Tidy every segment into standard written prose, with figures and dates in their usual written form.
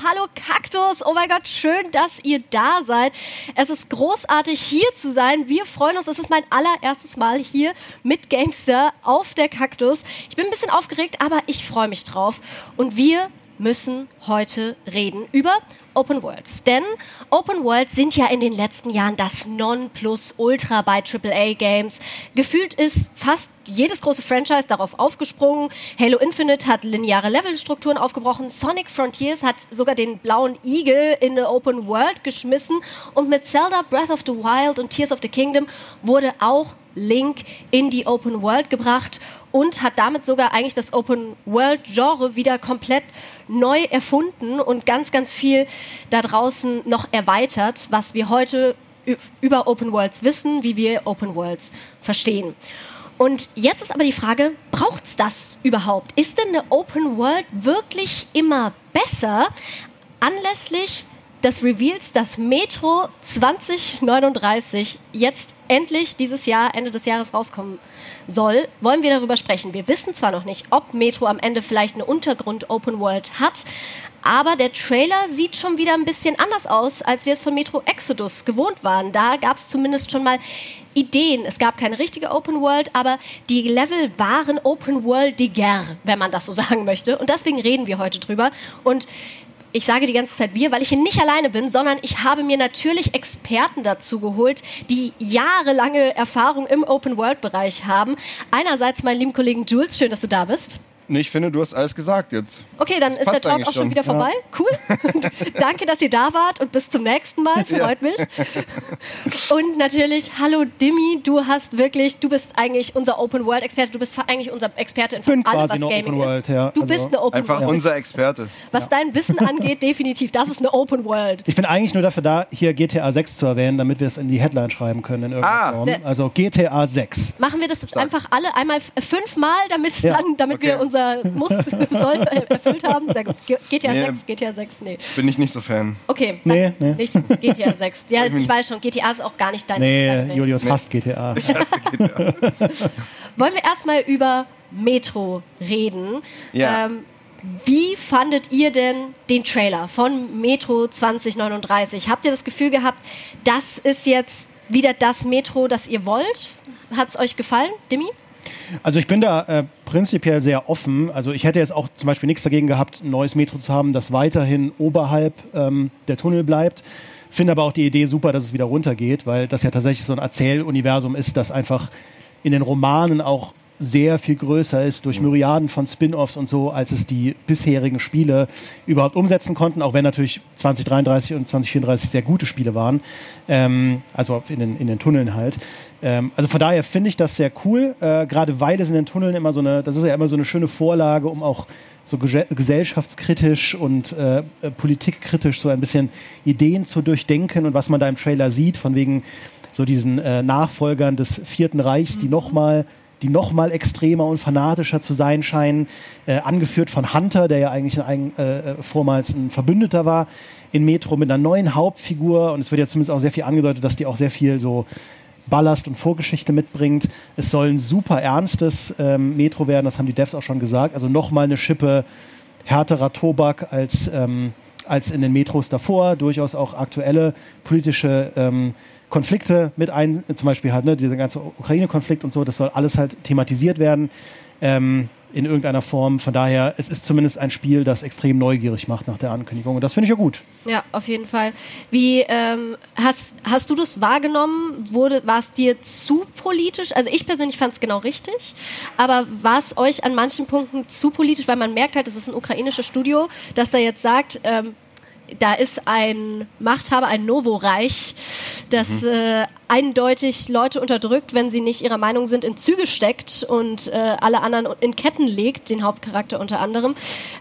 Hallo Kaktus. Oh mein Gott, schön, dass ihr da seid. Es ist großartig, hier zu sein. Wir freuen uns. Es ist mein allererstes Mal hier mit GameStar auf der Kaktus. Ich bin ein bisschen aufgeregt, aber ich freue mich drauf. Und wir müssen heute reden über Open Worlds. Denn Open Worlds sind ja in den letzten Jahren das Nonplusultra bei AAA-Games. Gefühlt ist fast jedes große Franchise darauf aufgesprungen. Halo Infinite hat lineare Levelstrukturen aufgebrochen. Sonic Frontiers hat sogar den blauen Igel in eine Open World geschmissen. Und mit Zelda Breath of the Wild und Tears of the Kingdom wurde auch Link in die Open World gebracht und hat damit sogar eigentlich das Open World Genre wieder komplett neu erfunden und ganz, ganz viel da draußen noch erweitert, was wir heute über Open Worlds wissen, wie wir Open Worlds verstehen. Und jetzt ist aber die Frage, braucht's das überhaupt? Ist denn eine Open World wirklich immer besser? Anlässlich des Reveals, dass Metro 2039 jetzt endlich dieses Jahr, Ende des Jahres rauskommen soll, wollen wir darüber sprechen. Wir wissen zwar noch nicht, ob Metro am Ende vielleicht eine Untergrund-Open-World hat, aber der Trailer sieht schon wieder ein bisschen anders aus, als wir es von Metro Exodus gewohnt waren. Da gab es zumindest schon mal Ideen. Es gab keine richtige Open World, aber die Level waren Open Worldiger, wenn man das so sagen möchte. Und deswegen reden wir heute drüber. Und ich sage die ganze Zeit wir, weil ich hier nicht alleine bin, sondern ich habe mir natürlich Experten dazu geholt, die jahrelange Erfahrung im Open-World-Bereich haben. Einerseits meinen lieben Kollegen Jules, schön, dass du da bist. Nee, ich finde, du hast alles gesagt jetzt. Okay, dann ist der Talk auch schon wieder vorbei. Ja. Cool. Danke, dass ihr da wart und bis zum nächsten Mal. Freut mich. Und natürlich, hallo Dimmi, du bist eigentlich unser Open-World-Experte. Du bist eigentlich unser Experte in fast allem, was Gaming ist. Ja. Du bist eine Open World. Einfach unser Experte. Was dein Wissen angeht, definitiv. Das ist eine Open World. Ich bin eigentlich nur dafür da, hier GTA 6 zu erwähnen, damit wir es in die Headline schreiben können in irgendeiner Form. Also GTA 6. Machen wir das jetzt einfach alle einmal 5-mal, damit wir unser soll erfüllt haben. GTA 6, nee. Bin ich nicht so Fan. Okay, nee. Nicht GTA 6. Ja, ich weiß schon, GTA ist auch gar nicht dein Nee, Julius hasst GTA. Wollen wir erstmal über Metro reden? Ja. Wie fandet ihr denn den Trailer von Metro 2039? Habt ihr das Gefühl gehabt, das ist jetzt wieder das Metro, das ihr wollt? Hat es euch gefallen, Dimmi? Also ich bin da prinzipiell sehr offen. Also ich hätte jetzt auch zum Beispiel nichts dagegen gehabt, ein neues Metro zu haben, das weiterhin oberhalb der Tunnel bleibt. Finde aber auch die Idee super, dass es wieder runtergeht, weil das ja tatsächlich so ein Erzähluniversum ist, das einfach in den Romanen auch sehr viel größer ist, durch Myriaden von Spin-Offs und so, als es die bisherigen Spiele überhaupt umsetzen konnten, auch wenn natürlich 2033 und 2034 sehr gute Spiele waren, also in den Tunneln halt. Also von daher finde ich das sehr cool, gerade weil es in den Tunneln immer das ist ja immer so eine schöne Vorlage, um auch so gesellschaftskritisch und politikkritisch so ein bisschen Ideen zu durchdenken und was man da im Trailer sieht, von wegen so diesen Nachfolgern des Vierten Reichs, die noch mal extremer und fanatischer zu sein scheinen, angeführt von Hunter, der ja eigentlich vormals ein Verbündeter war, in Metro mit einer neuen Hauptfigur, und es wird ja zumindest auch sehr viel angedeutet, dass die auch sehr viel so Ballast und Vorgeschichte mitbringt. Es soll ein super ernstes Metro werden, das haben die Devs auch schon gesagt, also nochmal eine Schippe härterer Tobak als in den Metros davor, durchaus auch aktuelle politische Konflikte mit zum Beispiel halt, dieser ganze Ukraine-Konflikt und so, das soll alles halt thematisiert werden in irgendeiner Form. Von daher, es ist zumindest ein Spiel, das extrem neugierig macht nach der Ankündigung, und das finde ich ja gut. Ja, auf jeden Fall. Wie hast du das wahrgenommen? War es dir zu politisch? Also ich persönlich fand es genau richtig, aber war es euch an manchen Punkten zu politisch, weil man merkt halt, es ist ein ukrainisches Studio, das da jetzt sagt, da ist ein Machthaber, ein Novo-Reich, das eindeutig Leute unterdrückt, wenn sie nicht ihrer Meinung sind, in Züge steckt und alle anderen in Ketten legt, den Hauptcharakter unter anderem.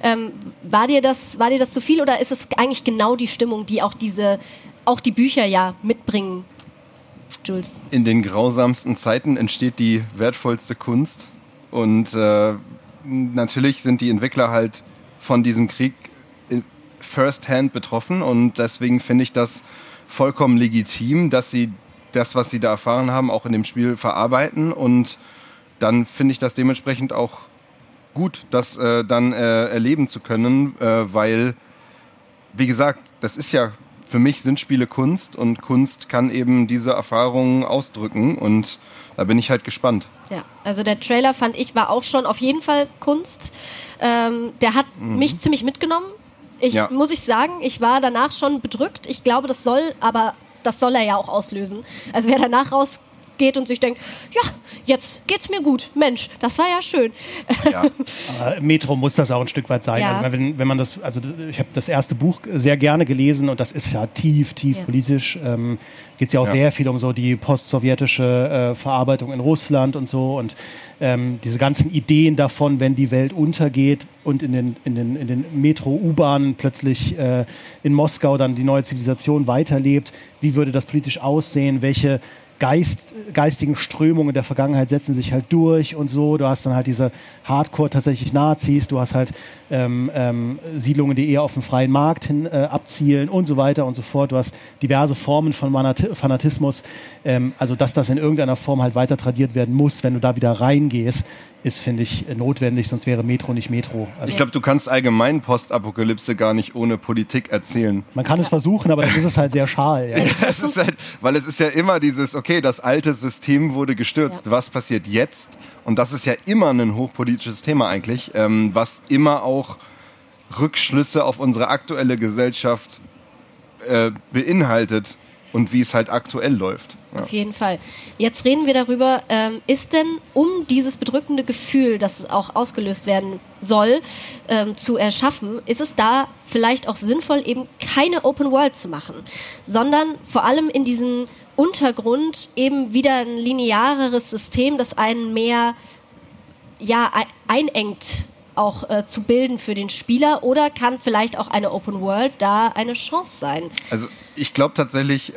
War dir das zu viel, oder ist es eigentlich genau die Stimmung, die auch die Bücher ja mitbringen, Jules? In den grausamsten Zeiten entsteht die wertvollste Kunst, und natürlich sind die Entwickler halt von diesem Krieg first-hand betroffen, und deswegen finde ich das vollkommen legitim, dass sie das, was sie da erfahren haben, auch in dem Spiel verarbeiten, und dann finde ich das dementsprechend auch gut, das dann erleben zu können, weil wie gesagt, das ist ja, für mich sind Spiele Kunst und Kunst kann eben diese Erfahrungen ausdrücken und da bin ich halt gespannt. Ja, also der Trailer fand ich war auch schon auf jeden Fall Kunst. Der hat mich ziemlich mitgenommen. Muss ich sagen, ich war danach schon bedrückt. Ich glaube, das soll er ja auch auslösen. Also wer danach rausgeht und sich denkt, ja, jetzt geht's mir gut. Mensch, das war ja schön. Ja. Metro muss das auch ein Stück weit sein. Ja. Also wenn man das, also ich habe das erste Buch sehr gerne gelesen und das ist ja tief politisch. Geht es ja auch sehr viel um so die postsowjetische Verarbeitung in Russland und so und diese ganzen Ideen davon, wenn die Welt untergeht und in den Metro-U-Bahnen plötzlich in Moskau dann die neue Zivilisation weiterlebt, wie würde das politisch aussehen, welche geistigen Strömungen der Vergangenheit setzen sich halt durch und so. Du hast dann halt diese Hardcore tatsächlich Nazis, du hast halt Siedlungen, die eher auf den freien Markt hin abzielen und so weiter und so fort. Du hast diverse Formen von Fanatismus. Also dass das in irgendeiner Form halt weiter tradiert werden muss, wenn du da wieder reingehst, ist, finde ich, notwendig, sonst wäre Metro nicht Metro. Also ich glaube, du kannst allgemein Postapokalypse gar nicht ohne Politik erzählen. Man kann es versuchen, aber dann ist es halt sehr schal. Ja. Es ist halt, weil es ist ja immer dieses, okay, das alte System wurde gestürzt, was passiert jetzt? Und das ist ja immer ein hochpolitisches Thema eigentlich, was immer auch Rückschlüsse auf unsere aktuelle Gesellschaft beinhaltet. Und wie es halt aktuell läuft. Ja. Auf jeden Fall. Jetzt reden wir darüber, ist denn, um dieses bedrückende Gefühl, das auch ausgelöst werden soll, zu erschaffen, ist es da vielleicht auch sinnvoll, eben keine Open World zu machen, sondern vor allem in diesen Untergrund eben wieder ein lineareres System, das einen mehr einengt, auch zu bilden für den Spieler, oder kann vielleicht auch eine Open World da eine Chance sein? Also ich glaube tatsächlich,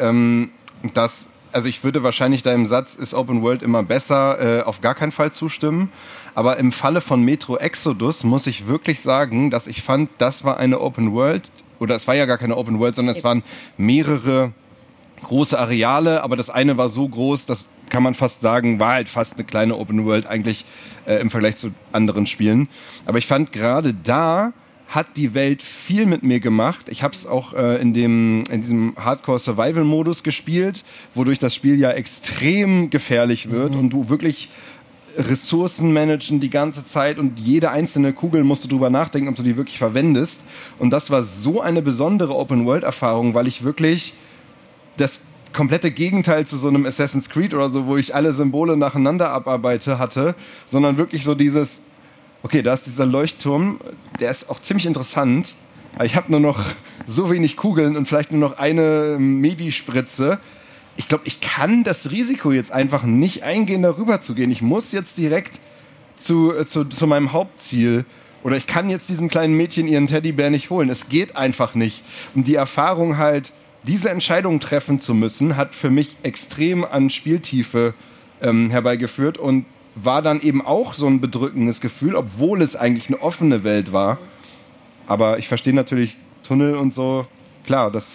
ich würde wahrscheinlich deinem Satz, ist Open World immer besser, auf gar keinen Fall zustimmen. Aber im Falle von Metro Exodus muss ich wirklich sagen, dass ich fand, das war eine Open World, oder es war ja gar keine Open World, sondern es waren mehrere große Areale, aber das eine war so groß, das kann man fast sagen, war halt fast eine kleine Open World eigentlich im Vergleich zu anderen Spielen. Aber ich fand, gerade da hat die Welt viel mit mir gemacht. Ich habe es auch in diesem Hardcore-Survival-Modus gespielt, wodurch das Spiel ja extrem gefährlich wird und du wirklich Ressourcen managen die ganze Zeit und jede einzelne Kugel musst du drüber nachdenken, ob du die wirklich verwendest. Und das war so eine besondere Open-World-Erfahrung, weil ich wirklich das komplette Gegenteil zu so einem Assassin's Creed oder so, wo ich alle Symbole nacheinander abarbeite, hatte, sondern wirklich so dieses, okay, da ist dieser Leuchtturm, der ist auch ziemlich interessant, aber ich habe nur noch so wenig Kugeln und vielleicht nur noch eine Medispritze. Ich glaube, ich kann das Risiko jetzt einfach nicht eingehen, darüber zu gehen. Ich muss jetzt direkt zu meinem Hauptziel, oder ich kann jetzt diesem kleinen Mädchen ihren Teddybär nicht holen. Es geht einfach nicht. Und die Erfahrung halt, diese Entscheidung treffen zu müssen, hat für mich extrem an Spieltiefe herbeigeführt und war dann eben auch so ein bedrückendes Gefühl, obwohl es eigentlich eine offene Welt war. Aber ich verstehe natürlich Tunnel und so. Klar, das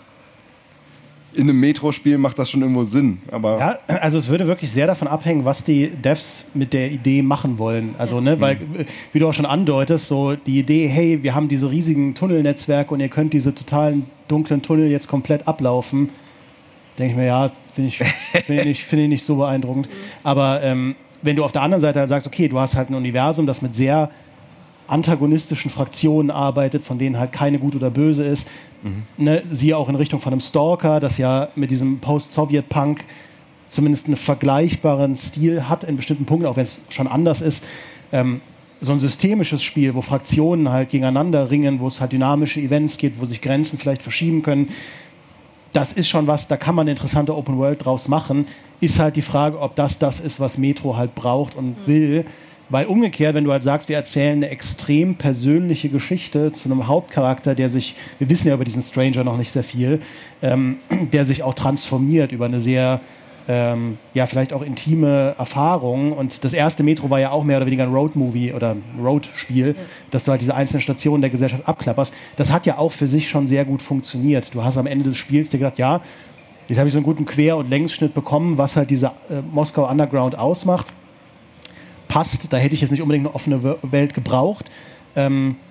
in einem Metro-Spiel macht das schon irgendwo Sinn. Aber ja, also es würde wirklich sehr davon abhängen, was die Devs mit der Idee machen wollen. Also, weil, wie du auch schon andeutest, so die Idee, hey, wir haben diese riesigen Tunnelnetzwerke und ihr könnt diese totalen dunklen Tunnel jetzt komplett ablaufen. Denke ich mir, ja, finde ich nicht so beeindruckend. Aber wenn du auf der anderen Seite halt sagst, okay, du hast halt ein Universum, das mit sehr antagonistischen Fraktionen arbeitet, von denen halt keine gut oder böse ist. Ne, siehe auch in Richtung von einem Stalker, das ja mit diesem Post-Sowjet-Punk zumindest einen vergleichbaren Stil hat in bestimmten Punkten, auch wenn es schon anders ist. So ein systemisches Spiel, wo Fraktionen halt gegeneinander ringen, wo es halt dynamische Events gibt, wo sich Grenzen vielleicht verschieben können, das ist schon was, da kann man eine interessante Open World draus machen. Ist halt die Frage, ob das ist, was Metro halt braucht und will. Weil umgekehrt, wenn du halt sagst, wir erzählen eine extrem persönliche Geschichte zu einem Hauptcharakter, der sich, wir wissen ja über diesen Stranger noch nicht sehr viel, der sich auch transformiert über eine sehr, vielleicht auch intime Erfahrung. Und das erste Metro war ja auch mehr oder weniger ein Road-Movie oder ein Road-Spiel, dass du halt diese einzelnen Stationen der Gesellschaft abklapperst. Das hat ja auch für sich schon sehr gut funktioniert. Du hast am Ende des Spiels dir gedacht, ja, jetzt habe ich so einen guten Quer- und Längsschnitt bekommen, was halt diese Moskau Underground ausmacht. Passt, da hätte ich jetzt nicht unbedingt eine offene Welt gebraucht.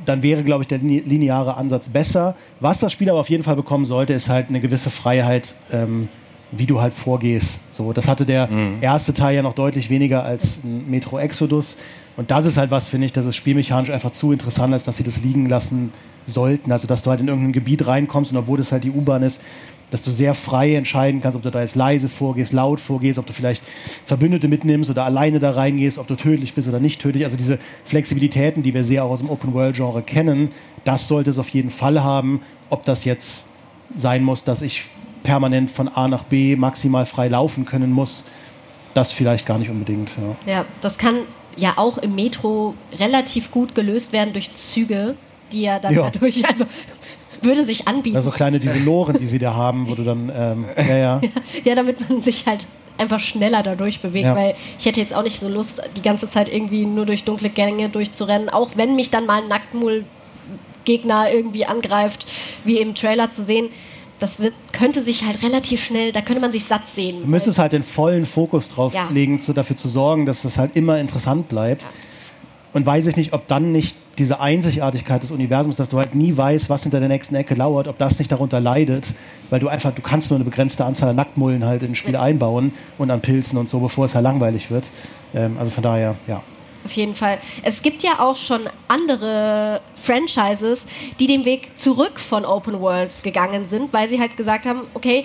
dann wäre, glaube ich, der lineare Ansatz besser. Was das Spiel aber auf jeden Fall bekommen sollte, ist halt eine gewisse Freiheit, wie du halt vorgehst. So, das hatte der erste Teil ja noch deutlich weniger als ein Metro Exodus. Und das ist halt was, finde ich, dass es spielmechanisch einfach zu interessant ist, dass sie das liegen lassen sollten. Also, dass du halt in irgendein Gebiet reinkommst und obwohl das halt die U-Bahn ist, dass du sehr frei entscheiden kannst, ob du da jetzt leise vorgehst, laut vorgehst, ob du vielleicht Verbündete mitnimmst oder alleine da reingehst, ob du tödlich bist oder nicht tödlich. Also diese Flexibilitäten, die wir sehr auch aus dem Open-World-Genre kennen, das sollte es auf jeden Fall haben. Ob das jetzt sein muss, dass ich permanent von A nach B maximal frei laufen können muss, das vielleicht gar nicht unbedingt. Ja, das kann ja auch im Metro relativ gut gelöst werden durch Züge, die ja dann dadurch, also würde sich anbieten. Also kleine diese Loren, die sie da haben, wo du dann, Ja, damit man sich halt einfach schneller dadurch bewegt, weil ich hätte jetzt auch nicht so Lust, die ganze Zeit irgendwie nur durch dunkle Gänge durchzurennen, auch wenn mich dann mal ein Nacktmull-Gegner irgendwie angreift, wie im Trailer zu sehen. Das könnte sich halt relativ schnell, da könnte man sich satt sehen. Du müsstest halt den vollen Fokus drauf legen, dafür zu sorgen, dass das halt immer interessant bleibt. Ja. Und weiß ich nicht, ob dann nicht diese Einzigartigkeit des Universums, dass du halt nie weißt, was hinter der nächsten Ecke lauert, ob das nicht darunter leidet, weil du kannst nur eine begrenzte Anzahl an Nacktmullen halt ins Spiel einbauen und an Pilzen und so, bevor es halt langweilig wird. Also von daher, ja. Auf jeden Fall. Es gibt ja auch schon andere Franchises, die den Weg zurück von Open Worlds gegangen sind, weil sie halt gesagt haben, okay,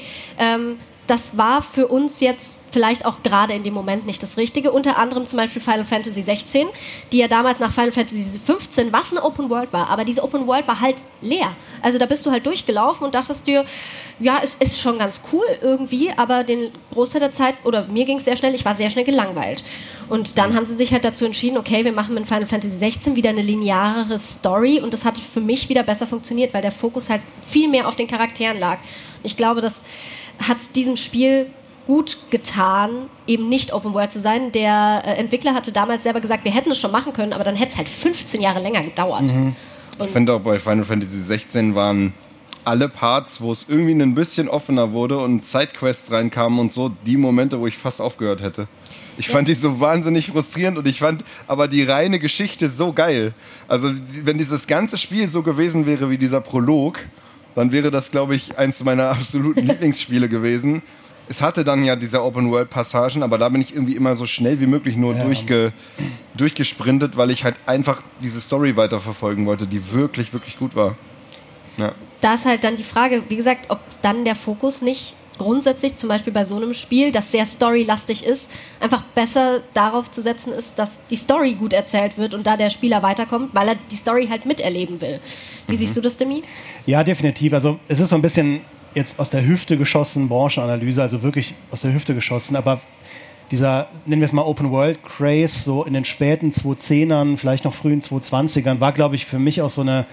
das war für uns jetzt vielleicht auch gerade in dem Moment nicht das Richtige. Unter anderem zum Beispiel Final Fantasy 16, die ja damals nach Final Fantasy 15, was eine Open World war, aber diese Open World war halt leer. Also da bist du halt durchgelaufen und dachtest dir, ja, es ist schon ganz cool irgendwie, aber den Großteil der Zeit, oder mir ging es sehr schnell, ich war sehr schnell gelangweilt. Und dann haben sie sich halt dazu entschieden, okay, wir machen mit Final Fantasy 16 wieder eine lineare Story und das hat für mich wieder besser funktioniert, weil der Fokus halt viel mehr auf den Charakteren lag. Und ich glaube, das hat diesem Spiel gut getan, eben nicht Open World zu sein. Der Entwickler hatte damals selber gesagt, wir hätten es schon machen können, aber dann hätte es halt 15 Jahre länger gedauert. Ich finde auch bei Final Fantasy 16 waren alle Parts, wo es irgendwie ein bisschen offener wurde und Sidequests reinkamen und so, die Momente, wo ich fast aufgehört hätte. Ich fand die so wahnsinnig frustrierend und ich fand aber die reine Geschichte so geil. Also wenn dieses ganze Spiel so gewesen wäre wie dieser Prolog, dann wäre das, glaube ich, eins meiner absoluten Lieblingsspiele gewesen. Es hatte dann ja diese Open-World-Passagen, aber da bin ich irgendwie immer so schnell wie möglich nur durchgesprintet, weil ich halt einfach diese Story weiterverfolgen wollte, die wirklich, wirklich gut war. Ja. Da ist halt dann die Frage, wie gesagt, ob dann der Fokus nicht grundsätzlich, zum Beispiel bei so einem Spiel, das sehr storylastig ist, einfach besser darauf zu setzen ist, dass die Story gut erzählt wird und da der Spieler weiterkommt, weil er die Story halt miterleben will. Wie siehst du das, Demi? Ja, definitiv. Also es ist so ein bisschen jetzt aus der Hüfte geschossen, Branchenanalyse, also wirklich aus der Hüfte geschossen, aber dieser, nennen wir es mal Open-World-Craze, so in den späten 2010ern, vielleicht noch frühen 2020ern, war, glaube ich, für mich auch so ein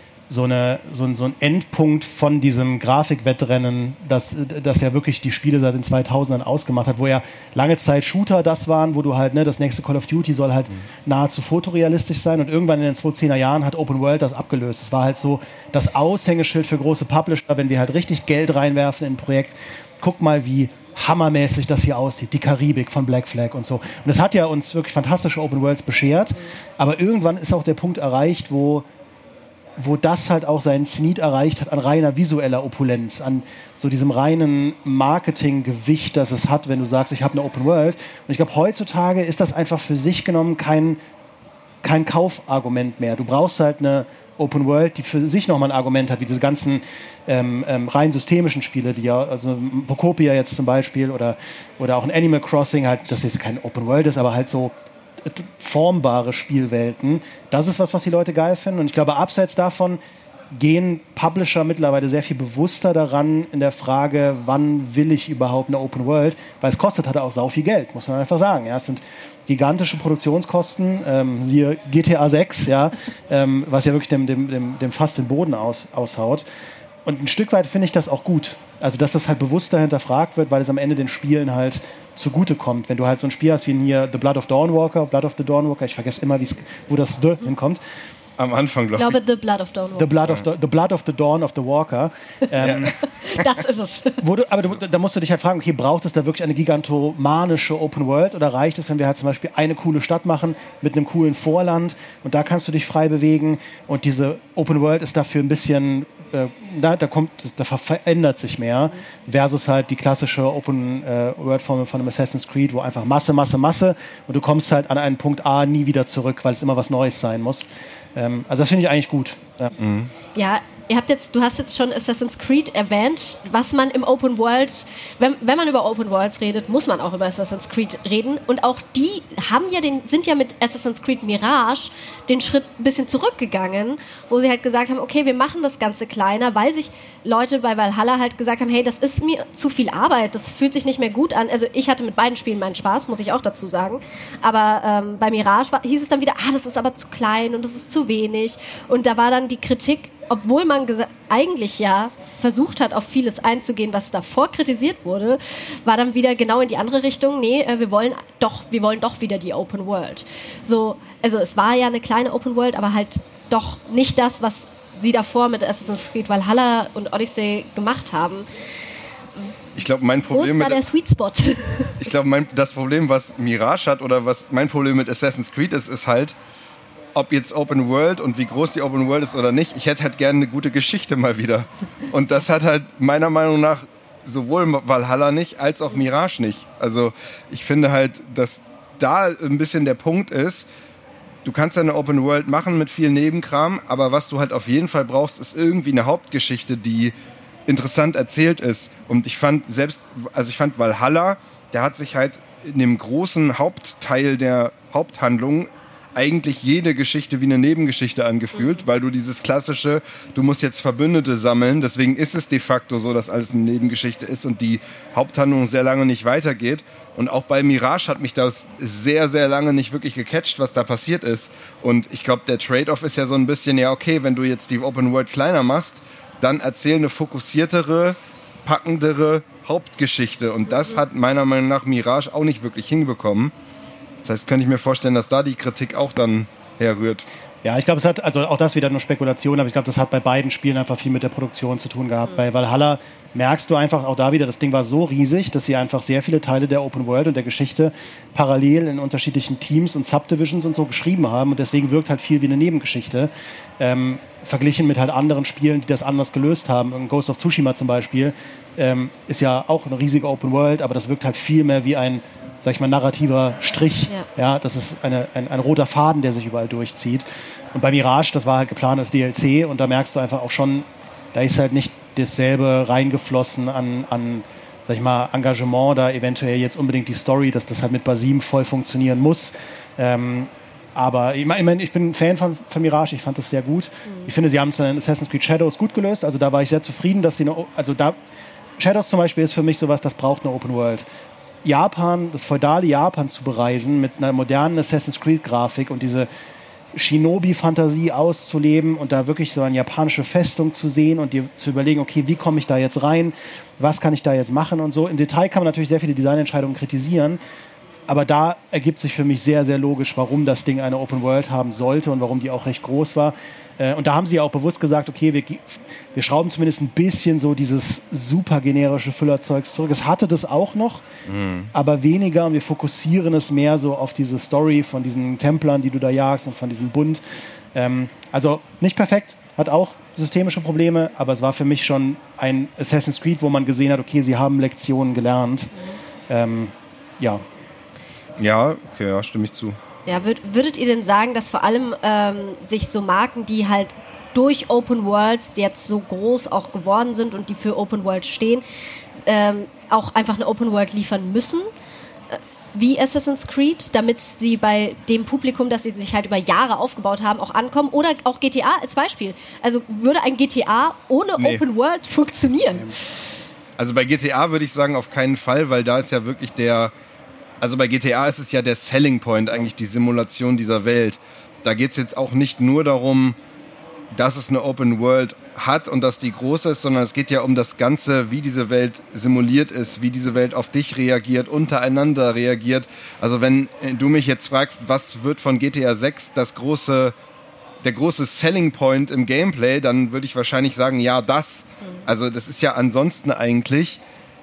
Endpunkt von diesem Grafikwettrennen, das ja wirklich die Spiele seit den 2000ern ausgemacht hat, wo ja lange Zeit Shooter das waren, wo du halt, das nächste Call of Duty soll halt nahezu fotorealistisch sein und irgendwann in den 2010er Jahren hat Open World das abgelöst. Es war halt so das Aushängeschild für große Publisher, wenn wir halt richtig Geld reinwerfen in ein Projekt, guck mal, wie hammermäßig das hier aussieht, die Karibik von Black Flag und so. Und das hat ja uns wirklich fantastische Open Worlds beschert, aber irgendwann ist auch der Punkt erreicht, wo das halt auch seinen Zenit erreicht hat an reiner visueller Opulenz, an so diesem reinen Marketinggewicht, das es hat, wenn du sagst, ich habe eine Open World. Und ich glaube, heutzutage ist das einfach für sich genommen kein Kaufargument mehr. Du brauchst halt eine Open World, die für sich nochmal ein Argument hat, wie diese ganzen rein systemischen Spiele, die ja, also Pokopia jetzt zum Beispiel oder auch ein Animal Crossing, halt, das jetzt kein Open World ist, aber halt so formbare Spielwelten. Das ist was die Leute geil finden. Und ich glaube, abseits davon gehen Publisher mittlerweile sehr viel bewusster daran in der Frage, wann will ich überhaupt eine Open World? Weil es kostet halt auch sau viel Geld, muss man einfach sagen. Ja, es sind gigantische Produktionskosten, siehe GTA 6, was ja wirklich dem fast den Boden aushaut. Und ein Stück weit finde ich das auch gut. Also, dass das halt bewusster hinterfragt wird, weil es am Ende den Spielen halt zugutekommt. Wenn du halt so ein Spiel hast wie hier The Blood of the Dawnwalker, ich vergesse immer, wo das The hinkommt. Am Anfang, glaube ich. Ich glaube, The Blood of Dawn. The Blood of the Dawn of the Walker. Das ist es. Da musst du dich halt fragen, okay, braucht es da wirklich eine gigantomanische Open World oder reicht es, wenn wir halt zum Beispiel eine coole Stadt machen mit einem coolen Vorland und da kannst du dich frei bewegen und diese Open World ist dafür ein bisschen, da verändert sich mehr versus halt die klassische Open World Formel von einem Assassin's Creed, wo einfach Masse und du kommst halt an einen Punkt A nie wieder zurück, weil es immer was Neues sein muss. Also das finde ich eigentlich gut. Ja, du hast jetzt schon Assassin's Creed erwähnt, was man im Open World, wenn man über Open Worlds redet, muss man auch über Assassin's Creed reden. Und auch die sind ja mit Assassin's Creed Mirage den Schritt ein bisschen zurückgegangen, wo sie halt gesagt haben, okay, wir machen das Ganze kleiner, weil sich Leute bei Valhalla halt gesagt haben, hey, das ist mir zu viel Arbeit, das fühlt sich nicht mehr gut an. Also ich hatte mit beiden Spielen meinen Spaß, muss ich auch dazu sagen. Aber bei Mirage hieß es dann wieder, das ist aber zu klein und das ist zu wenig. Und da war dann die Kritik, obwohl man eigentlich ja versucht hat, auf vieles einzugehen, was davor kritisiert wurde, war dann wieder genau in die andere Richtung. Nee, wir wollen doch wieder die Open World. So, also es war ja eine kleine Open World, aber halt doch nicht das, was sie davor mit Assassin's Creed Valhalla und Odyssey gemacht haben. Ich glaube, mein Problem der Sweet Spot? Ich glaube, das Problem, was Mirage hat oder was mein Problem mit Assassin's Creed ist halt, ob jetzt Open World und wie groß die Open World ist oder nicht, ich hätte halt gerne eine gute Geschichte mal wieder. Und das hat halt meiner Meinung nach sowohl Valhalla nicht, als auch Mirage nicht. Also ich finde halt, dass da ein bisschen der Punkt ist, du kannst ja eine Open World machen mit viel Nebenkram, aber was du halt auf jeden Fall brauchst, ist irgendwie eine Hauptgeschichte, die interessant erzählt ist. Und ich fand Valhalla, der hat sich halt in dem großen Hauptteil der Haupthandlung eigentlich jede Geschichte wie eine Nebengeschichte angefühlt, weil du dieses klassische, du musst jetzt Verbündete sammeln, deswegen ist es de facto so, dass alles eine Nebengeschichte ist und die Haupthandlung sehr lange nicht weitergeht. Und auch bei Mirage hat mich das sehr, sehr lange nicht wirklich gecatcht, was da passiert ist. Und ich glaube, der Trade-off ist ja so ein bisschen, ja okay, wenn du jetzt die Open World kleiner machst, dann erzähl eine fokussiertere, packendere Hauptgeschichte. Und das hat meiner Meinung nach Mirage auch nicht wirklich hinbekommen. Das heißt, könnte ich mir vorstellen, dass da die Kritik auch dann herrührt. Ja, ich glaube, es hat, also auch das wieder nur Spekulation, aber ich glaube, das hat bei beiden Spielen einfach viel mit der Produktion zu tun gehabt. Bei Valhalla merkst du einfach auch da wieder, das Ding war so riesig, dass sie einfach sehr viele Teile der Open World und der Geschichte parallel in unterschiedlichen Teams und Subdivisions und so geschrieben haben und deswegen wirkt halt viel wie eine Nebengeschichte. Verglichen mit halt anderen Spielen, die das anders gelöst haben. Ghost of Tsushima zum Beispiel ist ja auch eine riesige Open World, aber das wirkt halt viel mehr wie ein, sag ich mal, narrativer Strich. Ja, das ist ein roter Faden, der sich überall durchzieht. Und bei Mirage, das war halt geplant als DLC und da merkst du einfach auch schon, da ist halt nicht dasselbe reingeflossen an sag ich mal, Engagement, da eventuell jetzt unbedingt die Story, dass das halt mit Basim voll funktionieren muss. Aber ich meine, ich bin ein Fan von Mirage, ich fand das sehr gut. Ich finde, sie haben es in Assassin's Creed Shadows gut gelöst, also da war ich sehr zufrieden, dass sie Shadows zum Beispiel ist für mich sowas, das braucht eine Open World. Japan, das feudale Japan zu bereisen mit einer modernen Assassin's Creed-Grafik und diese Shinobi-Fantasie auszuleben und da wirklich so eine japanische Festung zu sehen und dir zu überlegen, okay, wie komme ich da jetzt rein, was kann ich da jetzt machen und so. Im Detail kann man natürlich sehr viele Designentscheidungen kritisieren, aber da ergibt sich für mich sehr, sehr logisch, warum das Ding eine Open World haben sollte und warum die auch recht groß war. Und da haben sie ja auch bewusst gesagt, okay, wir schrauben zumindest ein bisschen so dieses super generische Füllerzeugs zurück. Es hatte das auch noch, aber weniger und wir fokussieren es mehr so auf diese Story von diesen Templern, die du da jagst und von diesem Bund. Also nicht perfekt, hat auch systemische Probleme, aber es war für mich schon ein Assassin's Creed, wo man gesehen hat, okay, sie haben Lektionen gelernt. Ja. Ja, okay, ja, stimme ich zu. Ja, würdet ihr denn sagen, dass vor allem sich so Marken, die halt durch Open Worlds jetzt so groß auch geworden sind und die für Open World stehen, auch einfach eine Open World liefern müssen, wie Assassin's Creed, damit sie bei dem Publikum, das sie sich halt über Jahre aufgebaut haben, auch ankommen? Oder auch GTA als Beispiel. Also würde ein GTA ohne Open World funktionieren? Also bei GTA würde ich sagen, auf keinen Fall, weil da ist ja wirklich also bei GTA ist es ja der Selling Point, eigentlich die Simulation dieser Welt. Da geht es jetzt auch nicht nur darum, dass es eine Open World hat und dass die groß ist, sondern es geht ja um das Ganze, wie diese Welt simuliert ist, wie diese Welt auf dich reagiert, untereinander reagiert. Also wenn du mich jetzt fragst, was wird von GTA 6 das große der große Selling Point im Gameplay, dann würde ich wahrscheinlich sagen, ja, das. Also das ist ja ansonsten eigentlich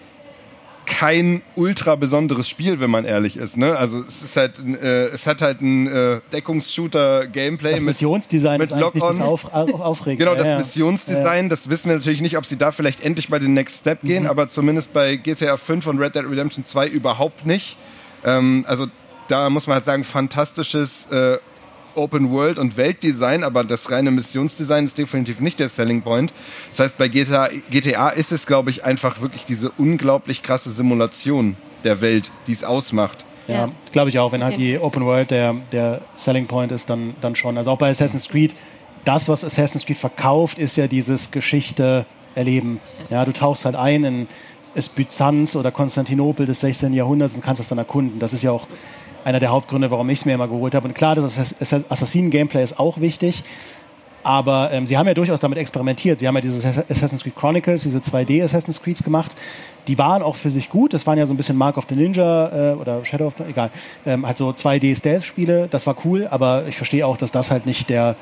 kein ultra besonderes Spiel, wenn man ehrlich ist. Ne? Also es ist halt, es hat halt ein Deckungsshooter-Gameplay. Das Missionsdesign mit ist eigentlich nicht das Aufregende. Genau, das Missionsdesign, das wissen wir natürlich nicht, ob sie da vielleicht endlich bei den Next Step gehen, aber zumindest bei GTA 5 und Red Dead Redemption 2 überhaupt nicht. Also da muss man halt sagen, fantastisches Open World und Weltdesign, aber das reine Missionsdesign ist definitiv nicht der Selling Point. Das heißt, bei GTA ist es, glaube ich, einfach wirklich diese unglaublich krasse Simulation der Welt, die es ausmacht. Ja, glaube ich auch. Wenn halt die Open World der Selling Point ist, dann schon. Also auch bei Assassin's Creed, das, was Assassin's Creed verkauft, ist ja dieses Geschichte erleben. Ja, du tauchst halt ein in Byzanz oder Konstantinopel des 16. Jahrhunderts und kannst das dann erkunden. Das ist ja auch einer der Hauptgründe, warum ich es mir immer geholt habe. Und klar, das Assassinen-Gameplay ist auch wichtig, aber sie haben ja durchaus damit experimentiert. Sie haben ja dieses Assassin's Creed Chronicles, diese 2D Assassin's Creeds gemacht. Die waren auch für sich gut. Das waren ja so ein bisschen Mark of the Ninja oder Shadow of the... Egal. Halt so 2D-Stealth-Spiele. Das war cool, aber ich verstehe auch, dass das halt nicht der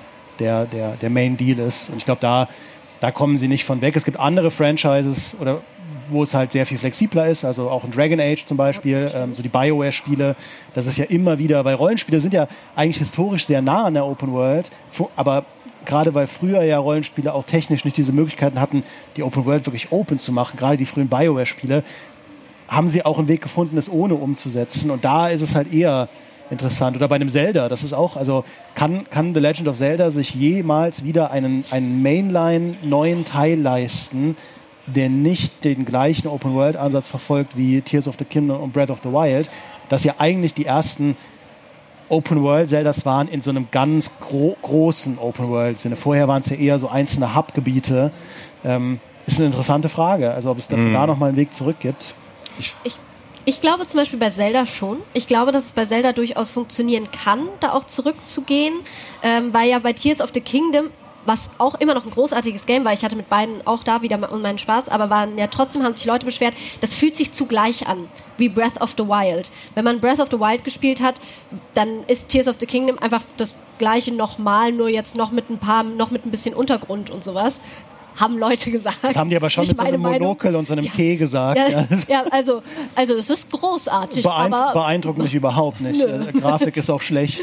Main Deal ist. Und ich glaube, da kommen sie nicht von weg. Es gibt andere Franchises oder wo es halt sehr viel flexibler ist, also auch in Dragon Age zum Beispiel, so die BioWare-Spiele, das ist ja immer wieder, weil Rollenspiele sind ja eigentlich historisch sehr nah an der Open World, aber gerade weil früher ja Rollenspiele auch technisch nicht diese Möglichkeiten hatten, die Open World wirklich open zu machen, gerade die frühen BioWare-Spiele, haben sie auch einen Weg gefunden, es ohne umzusetzen und da ist es halt eher interessant. Oder bei einem Zelda, das ist auch, also kann The Legend of Zelda sich jemals wieder einen Mainline-neuen Teil leisten, der nicht den gleichen Open-World-Ansatz verfolgt wie Tears of the Kingdom und Breath of the Wild, dass ja eigentlich die ersten Open-World-Zeldas waren in so einem ganz großen Open-World-Sinne. Vorher waren es ja eher so einzelne Hub-Gebiete. Ist eine interessante Frage, also ob es dafür da nochmal einen Weg zurück gibt. Ich glaube zum Beispiel bei Zelda schon. Ich glaube, dass es bei Zelda durchaus funktionieren kann, da auch zurückzugehen, weil ja bei Tears of the Kingdom, was auch immer noch ein großartiges Game war, ich hatte mit beiden auch da wieder meinen Spaß, aber trotzdem haben sich Leute beschwert, das fühlt sich zugleich an, wie Breath of the Wild. Wenn man Breath of the Wild gespielt hat, dann ist Tears of the Kingdom einfach das gleiche nochmal, nur jetzt noch mit ein bisschen Untergrund und sowas. Haben Leute gesagt. Das haben die aber schon mit so einem Monokel und so einem T gesagt. Ja, also es ist großartig. Beeindruckt mich überhaupt nicht. Grafik ist auch schlecht.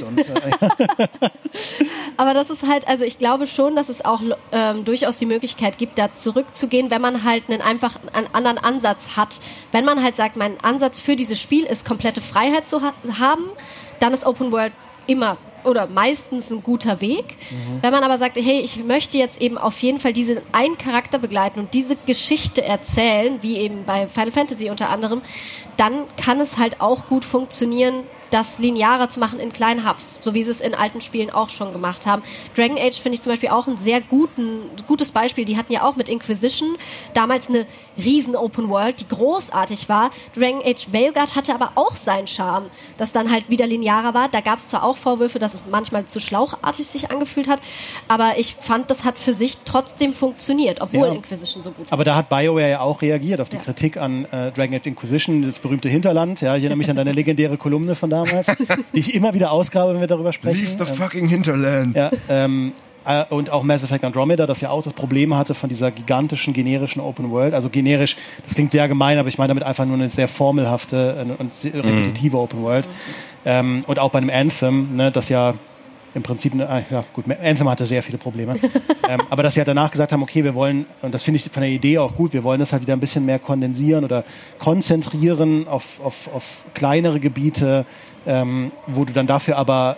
Aber das ist halt, also ich glaube schon, dass es auch durchaus die Möglichkeit gibt, da zurückzugehen, wenn man halt einen anderen Ansatz hat. Wenn man halt sagt, mein Ansatz für dieses Spiel ist, komplette Freiheit zu haben, dann ist Open World immer oder meistens ein guter Weg. Wenn man aber sagt, hey, ich möchte jetzt eben auf jeden Fall diesen einen Charakter begleiten und diese Geschichte erzählen, wie eben bei Final Fantasy unter anderem, dann kann es halt auch gut funktionieren, das linearer zu machen in kleinen Hubs, so wie sie es in alten Spielen auch schon gemacht haben. Dragon Age finde ich zum Beispiel auch ein sehr gutes Beispiel. Die hatten ja auch mit Inquisition damals eine riesen Open World, die großartig war. Dragon Age Veilguard hatte aber auch seinen Charme, das dann halt wieder linearer war. Da gab es zwar auch Vorwürfe, dass es manchmal zu schlauchartig sich angefühlt hat, aber ich fand, das hat für sich trotzdem funktioniert, obwohl Inquisition so gut war. Aber da hat BioWare ja auch reagiert auf die Kritik an Dragon Age Inquisition, das berühmte Hinterland. Ja, ich erinnere mich an deine legendäre Kolumne von damals, die ich immer wieder ausgrabe, wenn wir darüber sprechen. Leave the fucking Hinterland. Ja, und auch Mass Effect Andromeda, das ja auch das Problem hatte von dieser gigantischen, generischen Open World. Also generisch, das klingt sehr gemein, aber ich meine damit einfach nur eine sehr formelhafte und repetitive Open World. Und auch bei einem Anthem, ne, das ja im Prinzip, Anthem hatte sehr viele Probleme. Aber dass sie halt danach gesagt haben, okay, wir wollen, und das finde ich von der Idee auch gut, wir wollen das halt wieder ein bisschen mehr kondensieren oder konzentrieren auf kleinere Gebiete, wo du dann dafür aber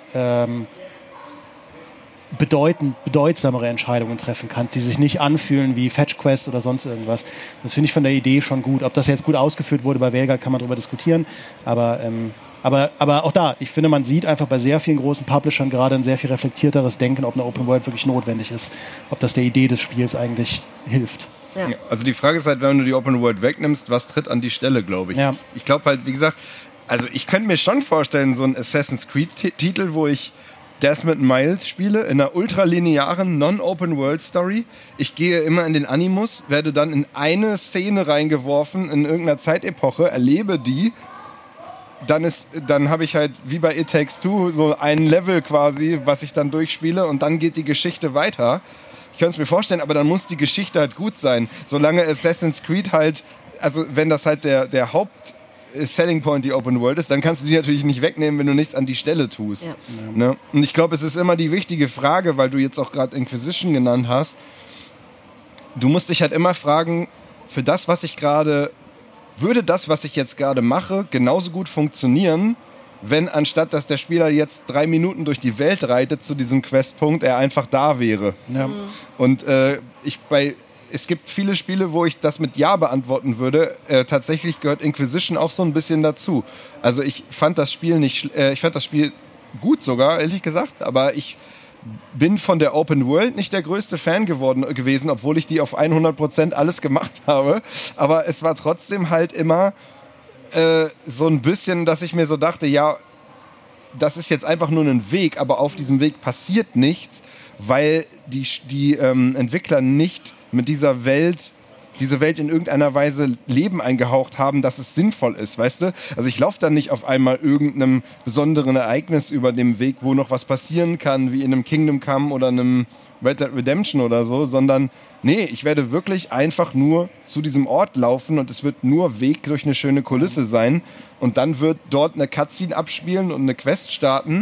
bedeutsamere Entscheidungen treffen kannst, die sich nicht anfühlen wie Fetch Quest oder sonst irgendwas. Das finde ich von der Idee schon gut. Ob das jetzt gut ausgeführt wurde bei Veilguard, kann man darüber diskutieren. Aber auch da, ich finde, man sieht einfach bei sehr vielen großen Publishern gerade ein sehr viel reflektierteres Denken, ob eine Open World wirklich notwendig ist, ob das der Idee des Spiels eigentlich hilft. Ja. Also die Frage ist halt, wenn du die Open World wegnimmst, was tritt an die Stelle, glaube ich. Ja. Ich glaube halt, wie gesagt, also ich könnte mir schon vorstellen, so ein Assassin's Creed-Titel, wo ich Desmond Miles spiele, in einer ultralinearen Non-Open-World-Story. Ich gehe immer in den Animus, werde dann in eine Szene reingeworfen, in irgendeiner Zeitepoche, erlebe die dann habe ich halt wie bei It Takes Two so ein Level quasi, was ich dann durchspiele und dann geht die Geschichte weiter. Ich könnte es mir vorstellen, aber dann muss die Geschichte halt gut sein. Solange Assassin's Creed halt, also wenn das halt der Selling Point die Open World ist, dann kannst du die natürlich nicht wegnehmen, wenn du nichts an die Stelle tust. Ja. Ne? Und ich glaube, es ist immer die wichtige Frage, weil du jetzt auch gerade Inquisition genannt hast. Du musst dich halt immer fragen, für das, was ich gerade, würde das, was ich jetzt gerade mache, genauso gut funktionieren, wenn anstatt, dass der Spieler jetzt 3 Minuten durch die Welt reitet zu diesem Questpunkt, er einfach da wäre. Ja. Und es gibt viele Spiele, wo ich das mit Ja beantworten würde. Tatsächlich gehört Inquisition auch so ein bisschen dazu. Also ich fand das Spiel gut sogar, ehrlich gesagt, aber ich bin von der Open World nicht der größte Fan gewesen, obwohl ich die auf 100% alles gemacht habe. Aber es war trotzdem halt immer so ein bisschen, dass ich mir so dachte, ja, das ist jetzt einfach nur ein Weg, aber auf diesem Weg passiert nichts, weil die Entwickler nicht mit diese Welt in irgendeiner Weise Leben eingehaucht haben, dass es sinnvoll ist, weißt du? Also ich laufe dann nicht auf einmal irgendeinem besonderen Ereignis über dem Weg, wo noch was passieren kann, wie in einem Kingdom Come oder einem Red Dead Redemption oder so, sondern nee, ich werde wirklich einfach nur zu diesem Ort laufen und es wird nur Weg durch eine schöne Kulisse sein und dann wird dort eine Cutscene abspielen und eine Quest starten,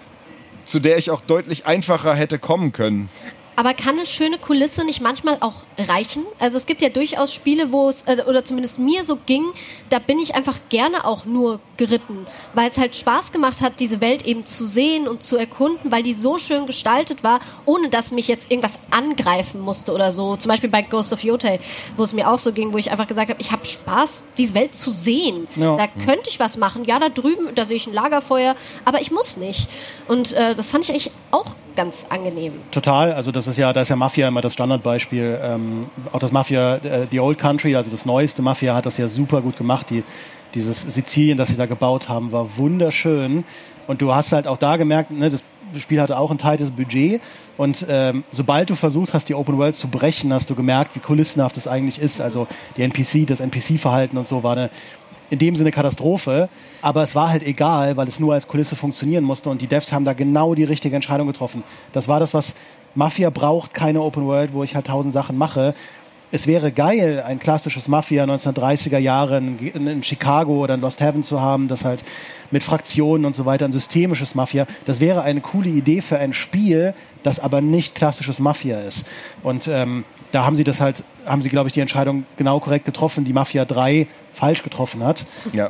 zu der ich auch deutlich einfacher hätte kommen können. Aber kann eine schöne Kulisse nicht manchmal auch reichen? Also es gibt ja durchaus Spiele, wo es, oder zumindest mir so ging, da bin ich einfach gerne auch nur geritten, weil es halt Spaß gemacht hat, diese Welt eben zu sehen und zu erkunden, weil die so schön gestaltet war, ohne dass mich jetzt irgendwas angreifen musste oder so. Zum Beispiel bei Ghost of Yotei, wo es mir auch so ging, wo ich einfach gesagt habe, ich habe Spaß, diese Welt zu sehen. Ja. Da könnte ich was machen. Ja, da drüben, da sehe ich ein Lagerfeuer, aber ich muss nicht. Und das fand ich eigentlich auch ganz angenehm. Total, also da ist ja Mafia immer das Standardbeispiel. Auch das Mafia, die Old Country, also das neueste Mafia hat das ja super gut gemacht. Dieses Sizilien, das sie da gebaut haben, war wunderschön. Und du hast halt auch da gemerkt, ne, das Spiel hatte auch ein tightes Budget. Und sobald du versucht hast, die Open World zu brechen, hast du gemerkt, wie kulissenhaft das eigentlich ist. Also das NPC-Verhalten und so war in dem Sinne Katastrophe, aber es war halt egal, weil es nur als Kulisse funktionieren musste und die Devs haben da genau die richtige Entscheidung getroffen. Das war das, was Mafia braucht, keine Open World, wo ich halt 1000 Sachen mache. Es wäre geil, ein klassisches Mafia 1930er Jahre in Chicago oder in Lost Heaven zu haben, das halt mit Fraktionen und so weiter, ein systemisches Mafia. Das wäre eine coole Idee für ein Spiel, das aber nicht klassisches Mafia ist. Und da haben sie, glaube ich, die Entscheidung genau korrekt getroffen, die Mafia 3 falsch getroffen hat. Ja.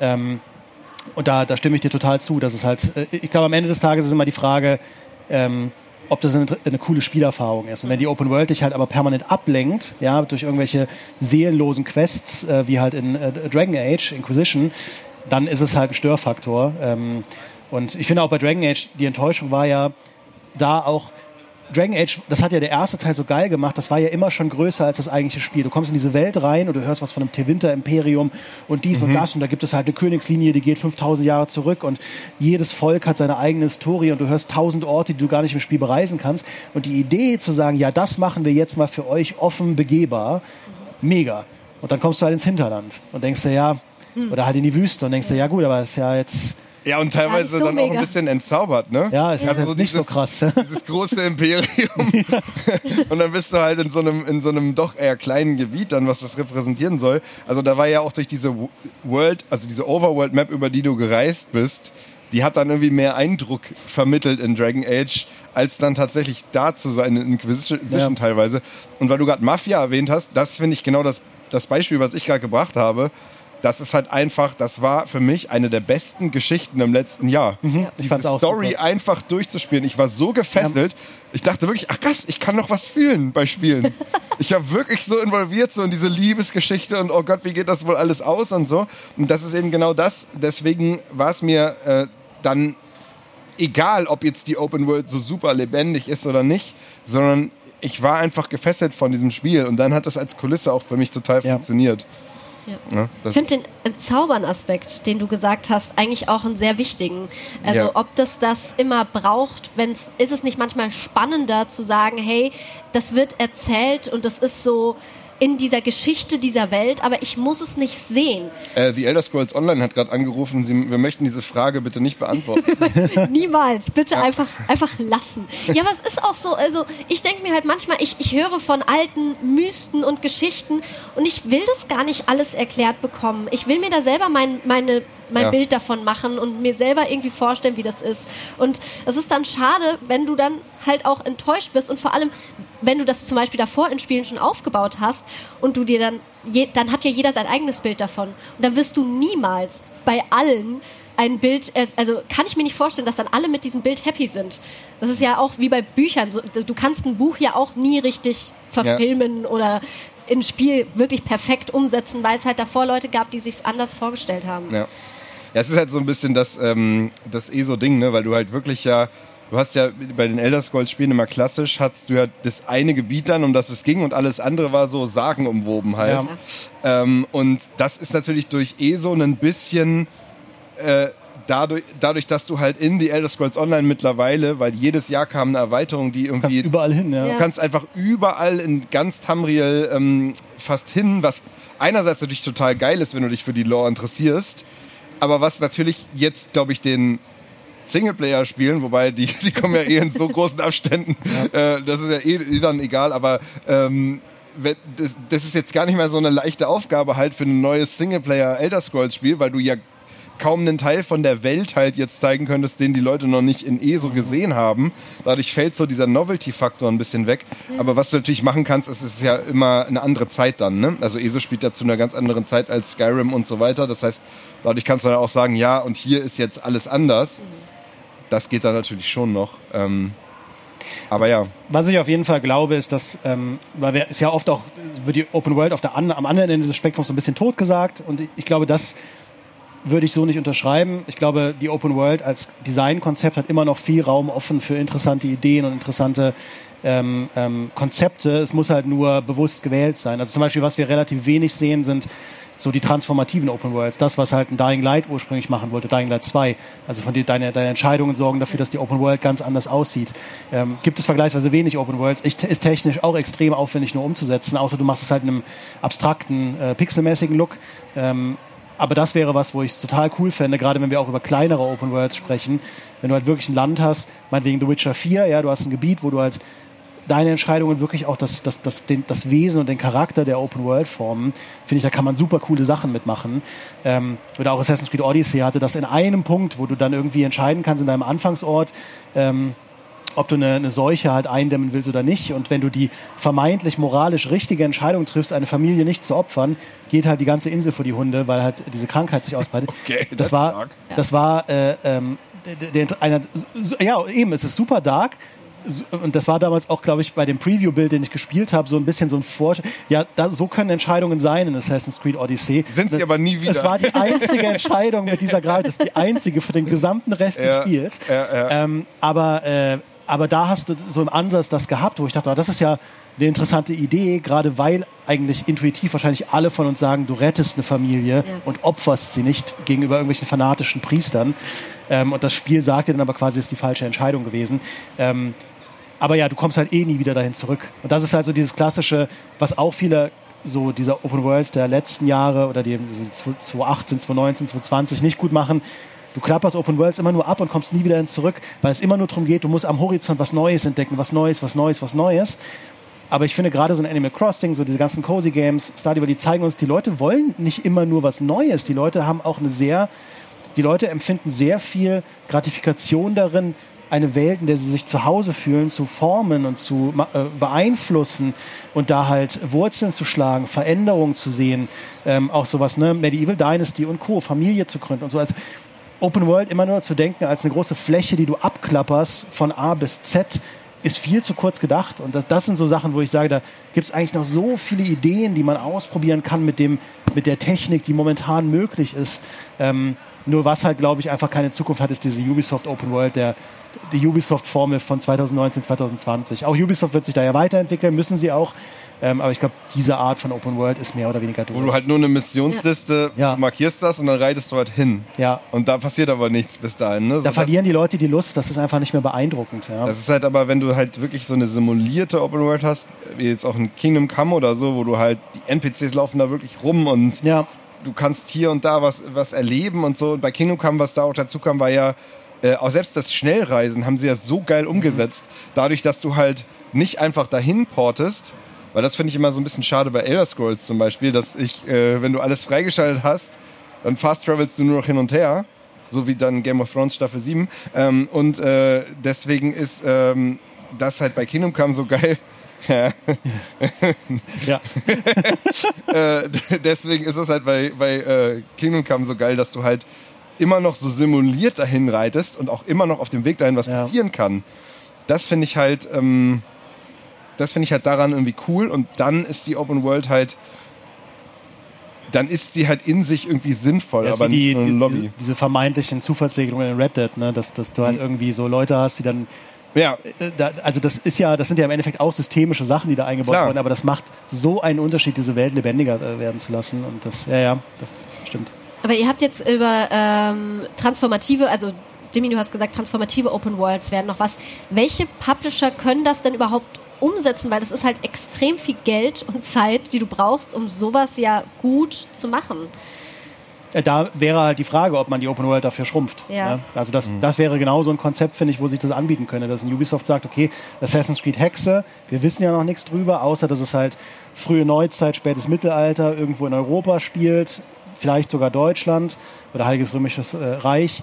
Und da stimme ich dir total zu. Dass es halt, ich glaube, am Ende des Tages ist immer die Frage, ob das eine coole Spielerfahrung ist. Und wenn die Open World dich halt aber permanent ablenkt, ja, durch irgendwelche seelenlosen Quests, wie halt in Dragon Age, Inquisition, dann ist es halt ein Störfaktor. Und ich finde auch bei Dragon Age, die Enttäuschung war ja da auch, Dragon Age, das hat ja der erste Teil so geil gemacht, das war ja immer schon größer als das eigentliche Spiel. Du kommst in diese Welt rein und du hörst was von einem Tevinter-Imperium und dies und das und da gibt es halt eine Königslinie, die geht 5000 Jahre zurück und jedes Volk hat seine eigene Historie und du hörst 1000 Orte, die du gar nicht im Spiel bereisen kannst. Und die Idee zu sagen, ja, das machen wir jetzt mal für euch offen begehbar, mega. Und dann kommst du halt ins Hinterland und denkst dir, ja, oder halt in die Wüste und denkst dir, ja gut, aber es ist ja jetzt... Ja, und teilweise so dann mega. Auch ein bisschen entzaubert, ne? Ja, es ist also nicht so krass. Dieses große Imperium. Ja. Und dann bist du halt in so einem doch eher kleinen Gebiet dann, was das repräsentieren soll. Also da war ja auch durch diese World, also diese Overworld-Map, über die du gereist bist, die hat dann irgendwie mehr Eindruck vermittelt in Dragon Age, als dann tatsächlich da zu sein in Inquisition teilweise. Und weil du gerade Mafia erwähnt hast, das finde ich genau das Beispiel, was ich gerade gebracht habe. Das ist halt einfach, das war für mich eine der besten Geschichten im letzten Jahr. Mhm. Diese Story super. Einfach durchzuspielen. Ich war so gefesselt. Ja. Ich dachte wirklich, ach krass, ich kann noch was fühlen bei Spielen. Ich war wirklich so involviert so in diese Liebesgeschichte und oh Gott, wie geht das wohl alles aus und so. Und das ist eben genau das. Deswegen war es mir dann egal, ob jetzt die Open World so super lebendig ist oder nicht, sondern ich war einfach gefesselt von diesem Spiel und dann hat das als Kulisse auch für mich total funktioniert. Ja. Ich finde den Entzaubern-Aspekt, den du gesagt hast, eigentlich auch einen sehr wichtigen. Also ob das immer braucht, ist es nicht manchmal spannender zu sagen, hey, das wird erzählt und das ist so in dieser Geschichte dieser Welt, aber ich muss es nicht sehen. The Elder Scrolls Online hat gerade angerufen, wir möchten diese Frage bitte nicht beantworten. Niemals, bitte einfach lassen. Ja, aber es ist auch so, also ich denke mir halt manchmal, ich höre von alten Mysten und Geschichten und ich will das gar nicht alles erklärt bekommen. Ich will mir da selber mein Bild davon machen und mir selber irgendwie vorstellen, wie das ist. Und es ist dann schade, wenn du dann halt auch enttäuscht bist und vor allem, wenn du das zum Beispiel davor in Spielen schon aufgebaut hast und du dir dann hat ja jeder sein eigenes Bild davon. Und dann wirst du niemals bei allen ein Bild, also kann ich mir nicht vorstellen, dass dann alle mit diesem Bild happy sind. Das ist ja auch wie bei Büchern. Du kannst ein Buch ja auch nie richtig verfilmen oder im Spiel wirklich perfekt umsetzen, weil es halt davor Leute gab, die sich's anders vorgestellt haben. Ja, es ist halt so ein bisschen das ESO-Ding, ne? Weil du halt wirklich du hast ja bei den Elder Scrolls-Spielen immer klassisch, hattest du ja das eine Gebiet dann, um das es ging und alles andere war so sagenumwoben halt. Ja. Und das ist natürlich durch ESO ein bisschen dadurch, dass du halt in die Elder Scrolls Online mittlerweile, weil jedes Jahr kam eine Erweiterung, die irgendwie... Du kannst überall hin, ja. Du kannst einfach überall in ganz Tamriel fast hin, was einerseits natürlich total geil ist, wenn du dich für die Lore interessierst, aber was natürlich jetzt, glaube ich, den Singleplayer spielen, wobei die kommen ja in so großen Abständen, das ist ja dann egal, aber das ist jetzt gar nicht mehr so eine leichte Aufgabe halt für ein neues Singleplayer Elder Scrolls Spiel, weil du ja kaum einen Teil von der Welt halt jetzt zeigen könntest, den die Leute noch nicht in ESO gesehen haben. Dadurch fällt so dieser Novelty-Faktor ein bisschen weg. Aber was du natürlich machen kannst, ist ja immer eine andere Zeit dann. Ne? Also ESO spielt ja zu einer ganz anderen Zeit als Skyrim und so weiter. Das heißt, dadurch kannst du dann auch sagen, ja, und hier ist jetzt alles anders. Das geht dann natürlich schon noch. Aber ja. Was ich auf jeden Fall glaube, ist, dass, weil es ja oft auch, wird die Open World am anderen Ende des Spektrums so ein bisschen totgesagt. Und ich glaube, das würde ich so nicht unterschreiben. Ich glaube, die Open World als Designkonzept hat immer noch viel Raum offen für interessante Ideen und interessante Konzepte. Es muss halt nur bewusst gewählt sein. Also zum Beispiel, was wir relativ wenig sehen, sind so die transformativen Open Worlds. Das, was halt ein Dying Light ursprünglich machen wollte, Dying Light 2. Also von dir, deine Entscheidungen sorgen dafür, dass die Open World ganz anders aussieht. Gibt es vergleichsweise wenig Open Worlds. Ist technisch auch extrem aufwendig nur umzusetzen, außer du machst es halt in einem abstrakten, pixelmäßigen Look. Aber das wäre was, wo ich es total cool fände, gerade wenn wir auch über kleinere Open Worlds sprechen. Wenn du halt wirklich ein Land hast, meinetwegen The Witcher 4, ja, du hast ein Gebiet, wo du halt deine Entscheidungen wirklich auch das Wesen und den Charakter der Open World formen, finde ich, da kann man super coole Sachen mitmachen. Oder auch Assassin's Creed Odyssey hatte das in einem Punkt, wo du dann irgendwie entscheiden kannst in deinem Anfangsort, ob du eine Seuche halt eindämmen willst oder nicht. Und wenn du die vermeintlich moralisch richtige Entscheidung triffst, eine Familie nicht zu opfern, geht halt die ganze Insel vor die Hunde, weil halt diese Krankheit sich ausbreitet. Okay, das war es ist super dark. Und das war damals auch, glaube ich, bei dem Preview-Bild, den ich gespielt habe, so ein bisschen so ein so können Entscheidungen sein in Assassin's Creed Odyssey. Sind sie aber nie wieder. Es war die einzige Entscheidung mit dieser Gewalt, das ist die einzige für den gesamten Rest des Spiels. Aber da hast du so im Ansatz das gehabt, wo ich dachte, das ist ja eine interessante Idee, gerade weil eigentlich intuitiv wahrscheinlich alle von uns sagen, du rettest eine Familie und opferst sie nicht gegenüber irgendwelchen fanatischen Priestern. Und das Spiel sagt dir dann aber quasi, es ist die falsche Entscheidung gewesen. Aber ja, du kommst halt nie wieder dahin zurück. Und das ist halt so dieses klassische, was auch viele so dieser Open Worlds der letzten Jahre oder die 2018, 2019, 2020 nicht gut machen. Du klapperst Open Worlds immer nur ab und kommst nie wieder hin zurück, weil es immer nur darum geht, du musst am Horizont was Neues entdecken, was Neues. Aber ich finde gerade so ein Animal Crossing, so diese ganzen Cozy Games, Stardew Valley, die zeigen uns, die Leute wollen nicht immer nur was Neues. Die Leute haben auch die Leute empfinden sehr viel Gratifikation darin, eine Welt, in der sie sich zu Hause fühlen, zu formen und zu beeinflussen und da halt Wurzeln zu schlagen, Veränderungen zu sehen, auch sowas, ne, Medieval Dynasty und Co., Familie zu gründen und so. Also Open World immer nur zu denken als eine große Fläche, die du abklapperst von A bis Z, ist viel zu kurz gedacht. Und das sind so Sachen, wo ich sage, da gibt es eigentlich noch so viele Ideen, die man ausprobieren kann mit der Technik, die momentan möglich ist. Nur was halt, glaube ich, einfach keine Zukunft hat, ist diese Ubisoft Open World, die Ubisoft-Formel von 2019, 2020. Auch Ubisoft wird sich da ja weiterentwickeln, müssen sie auch. Aber ich glaube, diese Art von Open World ist mehr oder weniger durch. Wo du halt nur eine Missionsliste markierst das und dann reitest du halt hin. Ja. Und da passiert aber nichts bis dahin. Ne? Da verlieren die Leute die Lust, das ist einfach nicht mehr beeindruckend. Ja. Das ist halt aber, wenn du halt wirklich so eine simulierte Open World hast, wie jetzt auch in Kingdom Come oder so, wo du halt, die NPCs laufen da wirklich rum und du kannst hier und da was erleben und so. Und bei Kingdom Come, was da auch dazu kam, war ja, auch selbst das Schnellreisen haben sie ja so geil umgesetzt, dadurch, dass du halt nicht einfach dahin portest, weil das finde ich immer so ein bisschen schade bei Elder Scrolls zum Beispiel, dass wenn du alles freigeschaltet hast, dann fast travelst du nur noch hin und her, so wie dann Game of Thrones Staffel 7. Deswegen ist das halt bei Kingdom Come so geil. Ja. Deswegen ist es halt bei Kingdom Come so geil, dass du halt immer noch so simuliert dahin reitest und auch immer noch auf dem Weg dahin was passieren kann. Das finde ich halt daran irgendwie cool, und dann ist die Open World halt, dann ist sie halt in sich irgendwie sinnvoll, aber nicht nur eine Lobby. Diese vermeintlichen Zufallsregelungen in Red Dead, ne? dass du halt irgendwie so Leute hast, die dann das sind ja im Endeffekt auch systemische Sachen, die da eingebaut wurden, aber das macht so einen Unterschied, diese Welt lebendiger werden zu lassen, und das stimmt. Aber ihr habt jetzt über transformative, also Demi, du hast gesagt, transformative Open Worlds werden noch was. Welche Publisher können das denn überhaupt umsetzen? Weil das ist halt extrem viel Geld und Zeit, die du brauchst, um sowas ja gut zu machen. Da wäre halt die Frage, ob man die Open World dafür schrumpft. Ja. Also das wäre genau so ein Konzept, finde ich, wo sich das anbieten könnte. Dass ein Ubisoft sagt, okay, Assassin's Creed Hexe, wir wissen ja noch nichts drüber, außer dass es halt frühe Neuzeit, spätes Mittelalter irgendwo in Europa spielt, vielleicht sogar Deutschland oder Heiliges Römisches Reich.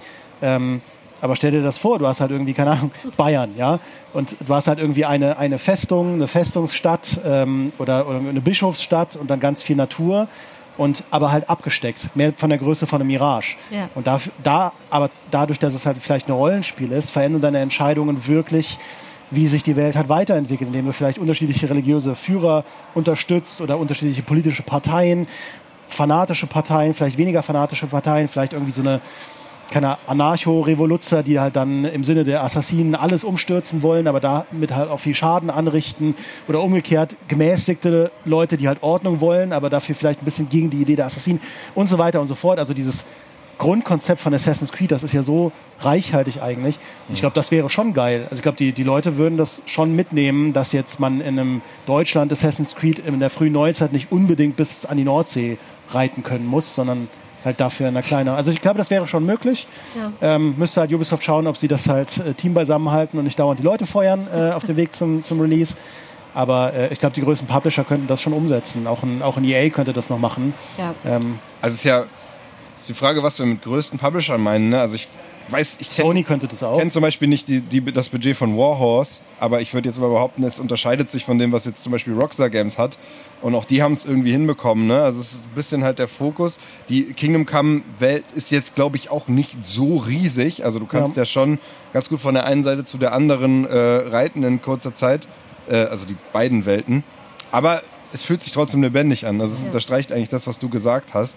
Aber stell dir das vor, du hast halt irgendwie, keine Ahnung, Bayern, ja, und du hast halt irgendwie eine Festung, eine Festungsstadt oder eine Bischofsstadt und dann ganz viel Natur, aber halt abgesteckt, mehr von der Größe von einem Mirage. Ja. Und aber dadurch, dass es halt vielleicht ein Rollenspiel ist, verändern deine Entscheidungen wirklich, wie sich die Welt halt weiterentwickelt, indem du vielleicht unterschiedliche religiöse Führer unterstützt oder unterschiedliche politische Parteien, fanatische Parteien, vielleicht weniger fanatische Parteien, vielleicht irgendwie so keine Anarcho-Revoluzzer, die halt dann im Sinne der Assassinen alles umstürzen wollen, aber damit halt auch viel Schaden anrichten, oder umgekehrt gemäßigte Leute, die halt Ordnung wollen, aber dafür vielleicht ein bisschen gegen die Idee der Assassinen und so weiter und so fort. Also dieses Grundkonzept von Assassin's Creed, das ist ja so reichhaltig eigentlich. Und ich glaube, das wäre schon geil. Also ich glaube, die Leute würden das schon mitnehmen, dass jetzt man in einem Deutschland Assassin's Creed in der frühen Neuzeit nicht unbedingt bis an die Nordsee reiten können muss, sondern halt dafür in einer kleinen. Also ich glaube, das wäre schon möglich. Ja. Müsste halt Ubisoft schauen, ob sie das halt Team beisammenhalten und nicht dauernd die Leute feuern auf dem Weg zum Release. Aber ich glaube, die größten Publisher könnten das schon umsetzen. Auch ein EA könnte das noch machen. Ja. Also ist die Frage, was wir mit größten Publishern meinen. Ne? Also Sony könnte das auch. Ich kenne zum Beispiel nicht das Budget von Warhorse, aber ich würde jetzt mal behaupten, es unterscheidet sich von dem, was jetzt zum Beispiel Rockstar Games hat. Und auch die haben es irgendwie hinbekommen. Ne? Also es ist ein bisschen halt der Fokus. Die Kingdom Come Welt ist jetzt, glaube ich, auch nicht so riesig. Also du kannst ja schon ganz gut von der einen Seite zu der anderen reiten in kurzer Zeit. Also die beiden Welten. Aber es fühlt sich trotzdem lebendig an. Also es unterstreicht eigentlich das, was du gesagt hast.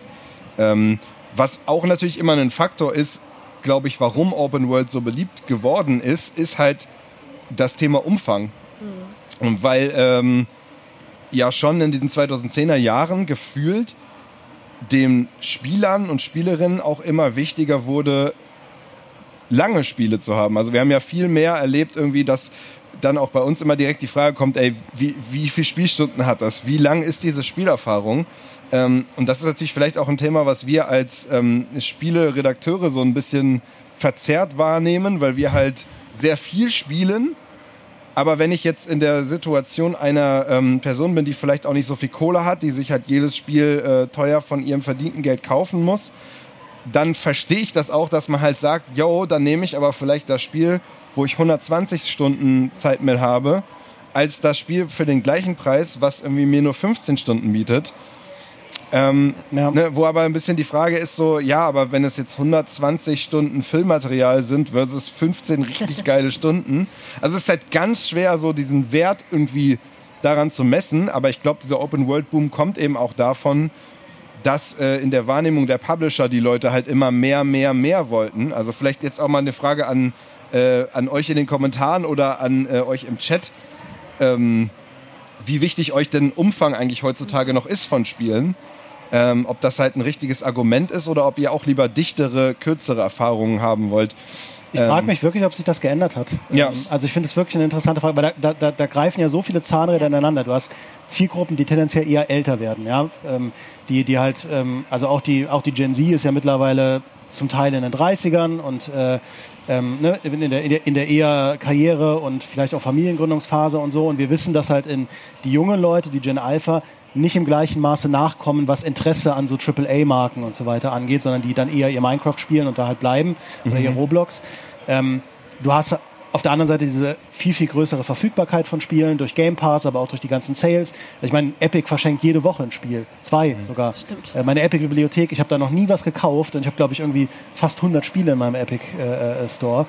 Was auch natürlich immer ein Faktor ist, glaube ich, warum Open World so beliebt geworden ist halt das Thema Umfang. Mhm. Und weil ja schon in diesen 2010er Jahren gefühlt den Spielern und Spielerinnen auch immer wichtiger wurde, lange Spiele zu haben. Also wir haben ja viel mehr erlebt irgendwie, dass dann auch bei uns immer direkt die Frage kommt, wie viele Spielstunden hat das? Wie lang ist diese Spielerfahrung? Und das ist natürlich vielleicht auch ein Thema, was wir als Spieleredakteure so ein bisschen verzerrt wahrnehmen, weil wir halt sehr viel spielen. Aber wenn ich jetzt in der Situation einer Person bin, die vielleicht auch nicht so viel Kohle hat, die sich halt jedes Spiel teuer von ihrem verdienten Geld kaufen muss, dann verstehe ich das auch, dass man halt sagt, dann nehme ich aber vielleicht das Spiel, wo ich 120 Stunden Zeit mehr habe, als das Spiel für den gleichen Preis, was irgendwie mir nur 15 Stunden bietet. Wo aber ein bisschen die Frage ist so, aber wenn es jetzt 120 Stunden Filmmaterial sind versus 15 richtig geile Stunden. Also es ist halt ganz schwer, so diesen Wert irgendwie daran zu messen. Aber ich glaube, dieser Open-World-Boom kommt eben auch davon, dass in der Wahrnehmung der Publisher die Leute halt immer mehr wollten. Also vielleicht jetzt auch mal eine Frage an euch in den Kommentaren oder an euch im Chat, wie wichtig euch denn Umfang eigentlich heutzutage noch ist von Spielen. Ob das halt ein richtiges Argument ist oder ob ihr auch lieber dichtere, kürzere Erfahrungen haben wollt. Ich frage mich wirklich, ob sich das geändert hat. Ja. Also ich finde es wirklich eine interessante Frage, weil da greifen ja so viele Zahnräder ineinander. Du hast Zielgruppen, die tendenziell eher älter werden, ja, die halt, also auch die Gen Z ist ja mittlerweile zum Teil in den 30ern und in der eher Karriere und vielleicht auch Familiengründungsphase und so. Und wir wissen, dass halt die jungen Leute, die Gen Alpha, nicht im gleichen Maße nachkommen, was Interesse an so AAA-Marken und so weiter angeht, sondern die dann eher ihr Minecraft spielen und da halt bleiben oder ihr Roblox. Du hast auf der anderen Seite diese viel, viel größere Verfügbarkeit von Spielen durch Game Pass, aber auch durch die ganzen Sales. Ich meine, Epic verschenkt jede Woche ein Spiel. 2 sogar. Stimmt. Meine Epic-Bibliothek, ich habe da noch nie was gekauft und ich habe, glaube ich, irgendwie fast 100 Spiele in meinem Epic-Store.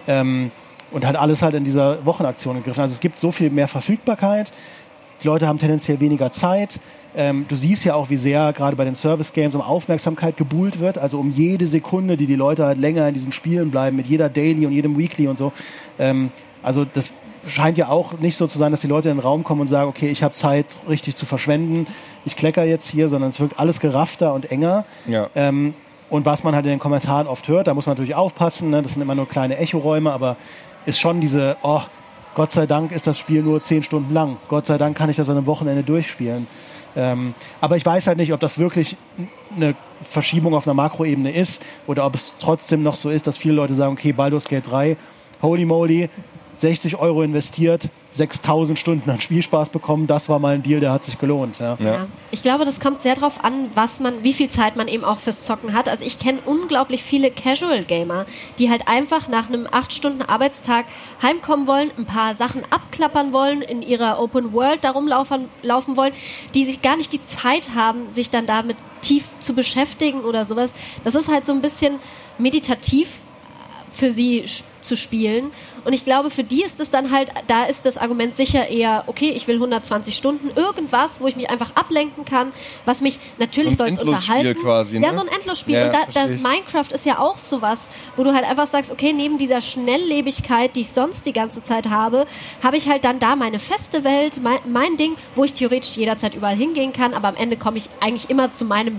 Und halt alles halt in dieser Wochenaktion gegriffen. Also es gibt so viel mehr Verfügbarkeit. Die Leute haben tendenziell weniger Zeit. Du siehst ja auch, wie sehr gerade bei den Service-Games um Aufmerksamkeit gebuhlt wird. Also um jede Sekunde, die Leute halt länger in diesen Spielen bleiben, mit jeder Daily und jedem Weekly und so. Also das scheint ja auch nicht so zu sein, dass die Leute in den Raum kommen und sagen, okay, ich habe Zeit richtig zu verschwenden. Ich klecker jetzt hier, sondern es wirkt alles geraffter und enger. Ja. Und was man halt in den Kommentaren oft hört, da muss man natürlich aufpassen. Ne? Das sind immer nur kleine Echoräume, aber ist schon diese, Gott sei Dank ist das Spiel nur 10 Stunden lang. Gott sei Dank kann ich das an einem Wochenende durchspielen. Aber ich weiß halt nicht, ob das wirklich eine Verschiebung auf einer Makroebene ist oder ob es trotzdem noch so ist, dass viele Leute sagen, okay, Baldur's Gate 3, holy moly, 60 € investiert, 6.000 Stunden an Spielspaß bekommen, das war mal ein Deal, der hat sich gelohnt. Ja. Ja. Ich glaube, das kommt sehr drauf an, wie viel Zeit man eben auch fürs Zocken hat. Also ich kenne unglaublich viele Casual-Gamer, die halt einfach nach einem 8-Stunden-Arbeitstag heimkommen wollen, ein paar Sachen abklappern wollen, in ihrer Open World da rumlaufen wollen, die sich gar nicht die Zeit haben, sich dann damit tief zu beschäftigen oder sowas. Das ist halt so ein bisschen meditativ für sie zu spielen. Und ich glaube, für die ist es dann halt, da ist das Argument sicher eher, okay, ich will 120 Stunden, irgendwas, wo ich mich einfach ablenken kann, was mich, natürlich soll es unterhalten. Quasi, ne? Ja, so ein Endlosspiel. Ja, und da Minecraft ist ja auch sowas, wo du halt einfach sagst, okay, neben dieser Schnelllebigkeit, die ich sonst die ganze Zeit habe ich halt dann da meine feste Welt, mein Ding, wo ich theoretisch jederzeit überall hingehen kann, aber am Ende komme ich eigentlich immer zu meinem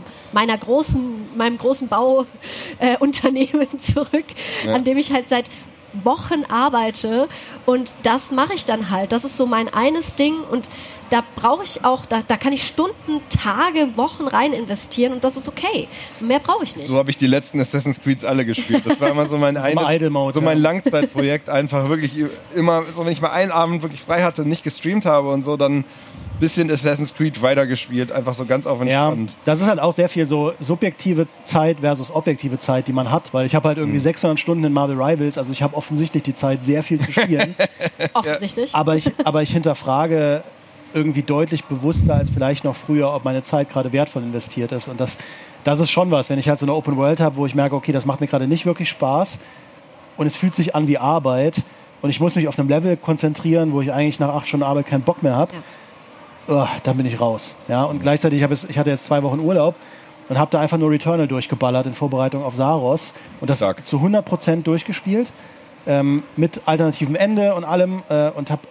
großen Bauunternehmen zurück, an dem ich halt seit Wochen arbeite und das mache ich dann halt. Das ist so mein eines Ding und da brauche ich auch, da kann ich Stunden, Tage, Wochen rein investieren und das ist okay. Mehr brauche ich nicht. So habe ich die letzten Assassin's Creeds alle gespielt. Das war immer so mein mein Langzeitprojekt, einfach wirklich immer, so wenn ich mal einen Abend wirklich frei hatte und nicht gestreamt habe und so, dann bisschen Assassin's Creed weitergespielt, einfach so ganz auf entspannt. Ja, das ist halt auch sehr viel so subjektive Zeit versus objektive Zeit, die man hat, weil ich habe halt irgendwie 600 Stunden in Marvel Rivals, also ich habe offensichtlich die Zeit, sehr viel zu spielen. Offensichtlich. Aber ich hinterfrage irgendwie deutlich bewusster als vielleicht noch früher, ob meine Zeit gerade wertvoll investiert ist. Und das ist schon was, wenn ich halt so eine Open World habe, wo ich merke, okay, das macht mir gerade nicht wirklich Spaß und es fühlt sich an wie Arbeit und ich muss mich auf einem Level konzentrieren, wo ich eigentlich nach 8 Stunden Arbeit keinen Bock mehr habe. Ja. Dann bin ich raus. Ja? Und gleichzeitig, ich hatte jetzt 2 Wochen Urlaub und habe da einfach nur Returnal durchgeballert in Vorbereitung auf Saros und das zu 100% durchgespielt, mit alternativem Ende und allem und habe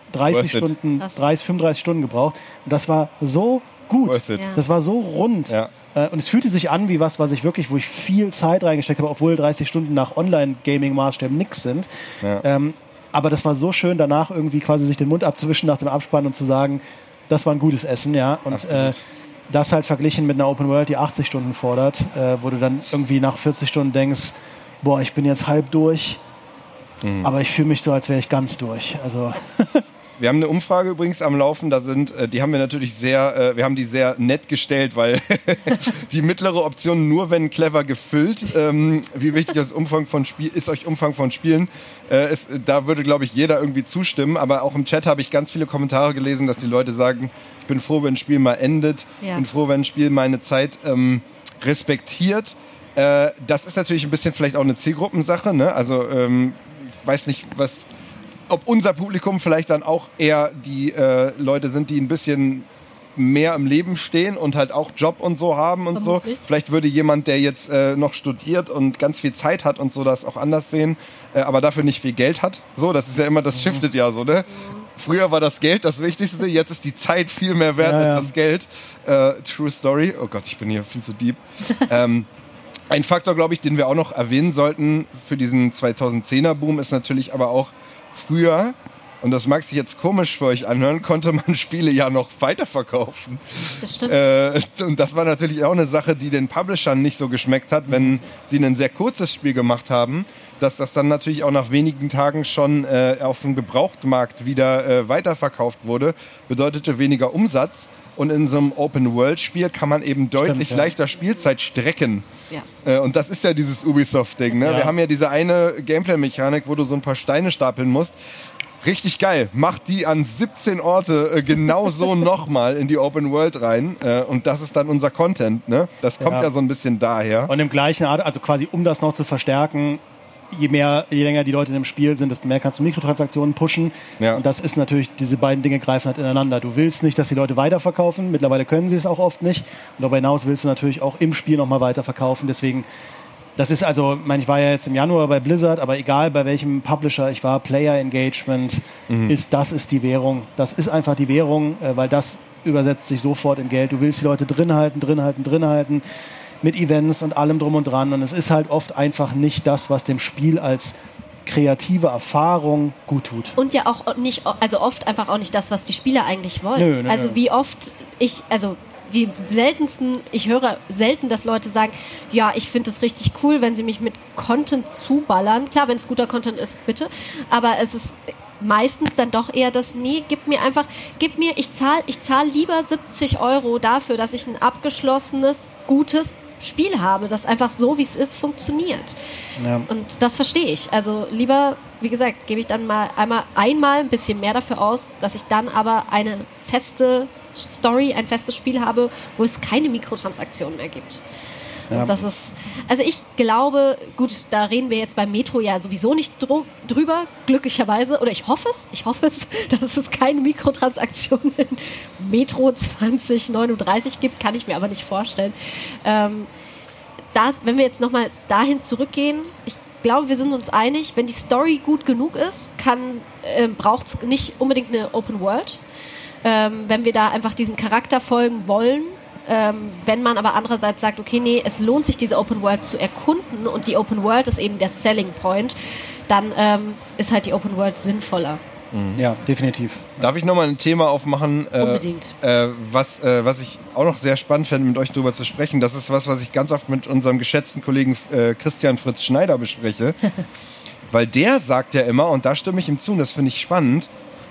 35 Stunden gebraucht und das war so gut. Das war so rund. Ja. Und es fühlte sich an wie was ich wirklich, wo ich viel Zeit reingesteckt habe, obwohl 30 Stunden nach Online-Gaming-Maßstäben nix sind. Ja. Aber das war so schön, danach irgendwie quasi sich den Mund abzuwischen nach dem Abspann und zu sagen, das war ein gutes Essen, ja. Und das halt verglichen mit einer Open World, die 80 Stunden fordert, wo du dann irgendwie nach 40 Stunden denkst, boah, ich bin jetzt halb durch, aber ich fühle mich so, als wäre ich ganz durch. Also Wir haben eine Umfrage übrigens am Laufen, die haben wir natürlich wir haben die sehr nett gestellt, weil die mittlere Option nur wenn clever gefüllt. Wie wichtig ist euch Umfang von Spielen? Da würde, glaube ich, jeder irgendwie zustimmen, aber auch im Chat habe ich ganz viele Kommentare gelesen, dass die Leute sagen, ich bin froh, wenn ein Spiel mal endet, bin froh, wenn ein Spiel meine Zeit respektiert. Das ist natürlich ein bisschen vielleicht auch eine Zielgruppensache, ne? Also ich weiß nicht, ob unser Publikum vielleicht dann auch eher die Leute sind, die ein bisschen mehr im Leben stehen und halt auch Job und so haben und Vermutlich. so. Vielleicht würde jemand, der jetzt noch studiert und ganz viel Zeit hat und so, das auch anders sehen, aber dafür nicht viel Geld hat. So, das ist ja immer, das shiftet ja so, ne? Früher war das Geld das Wichtigste, jetzt ist die Zeit viel mehr wert als das Geld. True Story. Oh Gott, ich bin hier viel zu deep. Ein Faktor, glaube ich, den wir auch noch erwähnen sollten für diesen 2010er-Boom ist natürlich aber auch früher, und das mag sich jetzt komisch für euch anhören, konnte man Spiele ja noch weiterverkaufen. Das stimmt. Und das war natürlich auch eine Sache, die den Publishern nicht so geschmeckt hat, wenn sie ein sehr kurzes Spiel gemacht haben, dass das dann natürlich auch nach wenigen Tagen schon auf dem Gebrauchtmarkt wieder weiterverkauft wurde, bedeutete weniger Umsatz. Und in so einem Open-World-Spiel kann man eben deutlich leichter Spielzeit strecken. Ja. Und das ist ja dieses Ubisoft-Ding. Ne? Ja. Wir haben ja diese eine Gameplay-Mechanik, wo du so ein paar Steine stapeln musst. Richtig geil. Mach die an 17 Orte genau so nochmal in die Open World rein. Und das ist dann unser Content. Ne? Das kommt ja so ein bisschen daher. Und im gleichen Art, also quasi um das noch zu verstärken, je länger die Leute in dem Spiel sind, desto mehr kannst du Mikrotransaktionen pushen. Ja. Und das ist natürlich, diese beiden Dinge greifen halt ineinander. Du willst nicht, dass die Leute weiterverkaufen. Mittlerweile können sie es auch oft nicht. Und darüber hinaus willst du natürlich auch im Spiel nochmal weiterverkaufen. Deswegen, das ist also, ich meine, ich war ja jetzt im Januar bei Blizzard, aber egal bei welchem Publisher ich war, Player Engagement das ist die Währung. Das ist einfach die Währung, weil das übersetzt sich sofort in Geld. Du willst die Leute drin halten. Mit Events und allem drum und dran. Und es ist halt oft einfach nicht das, was dem Spiel als kreative Erfahrung gut tut. Und ja auch nicht, also oft einfach auch nicht das, was die Spieler eigentlich wollen. Nö. Also wie oft die seltensten, ich höre selten, dass Leute sagen, ja, ich finde es richtig cool, wenn sie mich mit Content zuballern. Klar, wenn es guter Content ist, bitte. Aber es ist meistens dann doch eher das, nee, ich zahl lieber 70 € dafür, dass ich ein abgeschlossenes, gutes Spiel habe, das einfach so, wie es ist, funktioniert. Ja. Und das verstehe ich. Also lieber, wie gesagt, gebe ich dann mal einmal ein bisschen mehr dafür aus, dass ich dann aber eine feste Story, ein festes Spiel habe, wo es keine Mikrotransaktionen mehr gibt. Ja. Und das ist, also ich glaube, gut, da reden wir jetzt beim Metro ja sowieso nicht drüber, glücklicherweise, oder ich hoffe es, dass es keine Mikrotransaktionen in Metro 2039 gibt, kann ich mir aber nicht vorstellen. Wenn wir jetzt nochmal dahin zurückgehen, ich glaube, wir sind uns einig, wenn die Story gut genug ist, braucht es nicht unbedingt eine Open World. Wenn wir da einfach diesem Charakter folgen wollen, wenn man aber andererseits sagt, okay, nee, es lohnt sich, diese Open World zu erkunden und die Open World ist eben der Selling Point, dann ist halt die Open World sinnvoller. Ja, definitiv. Darf ich nochmal ein Thema aufmachen, Unbedingt. was ich auch noch sehr spannend fände, mit euch drüber zu sprechen. Das ist was ich ganz oft mit unserem geschätzten Kollegen Christian Fritz Schneider bespreche. Weil der sagt ja immer, und da stimme ich ihm zu, und das finde ich spannend,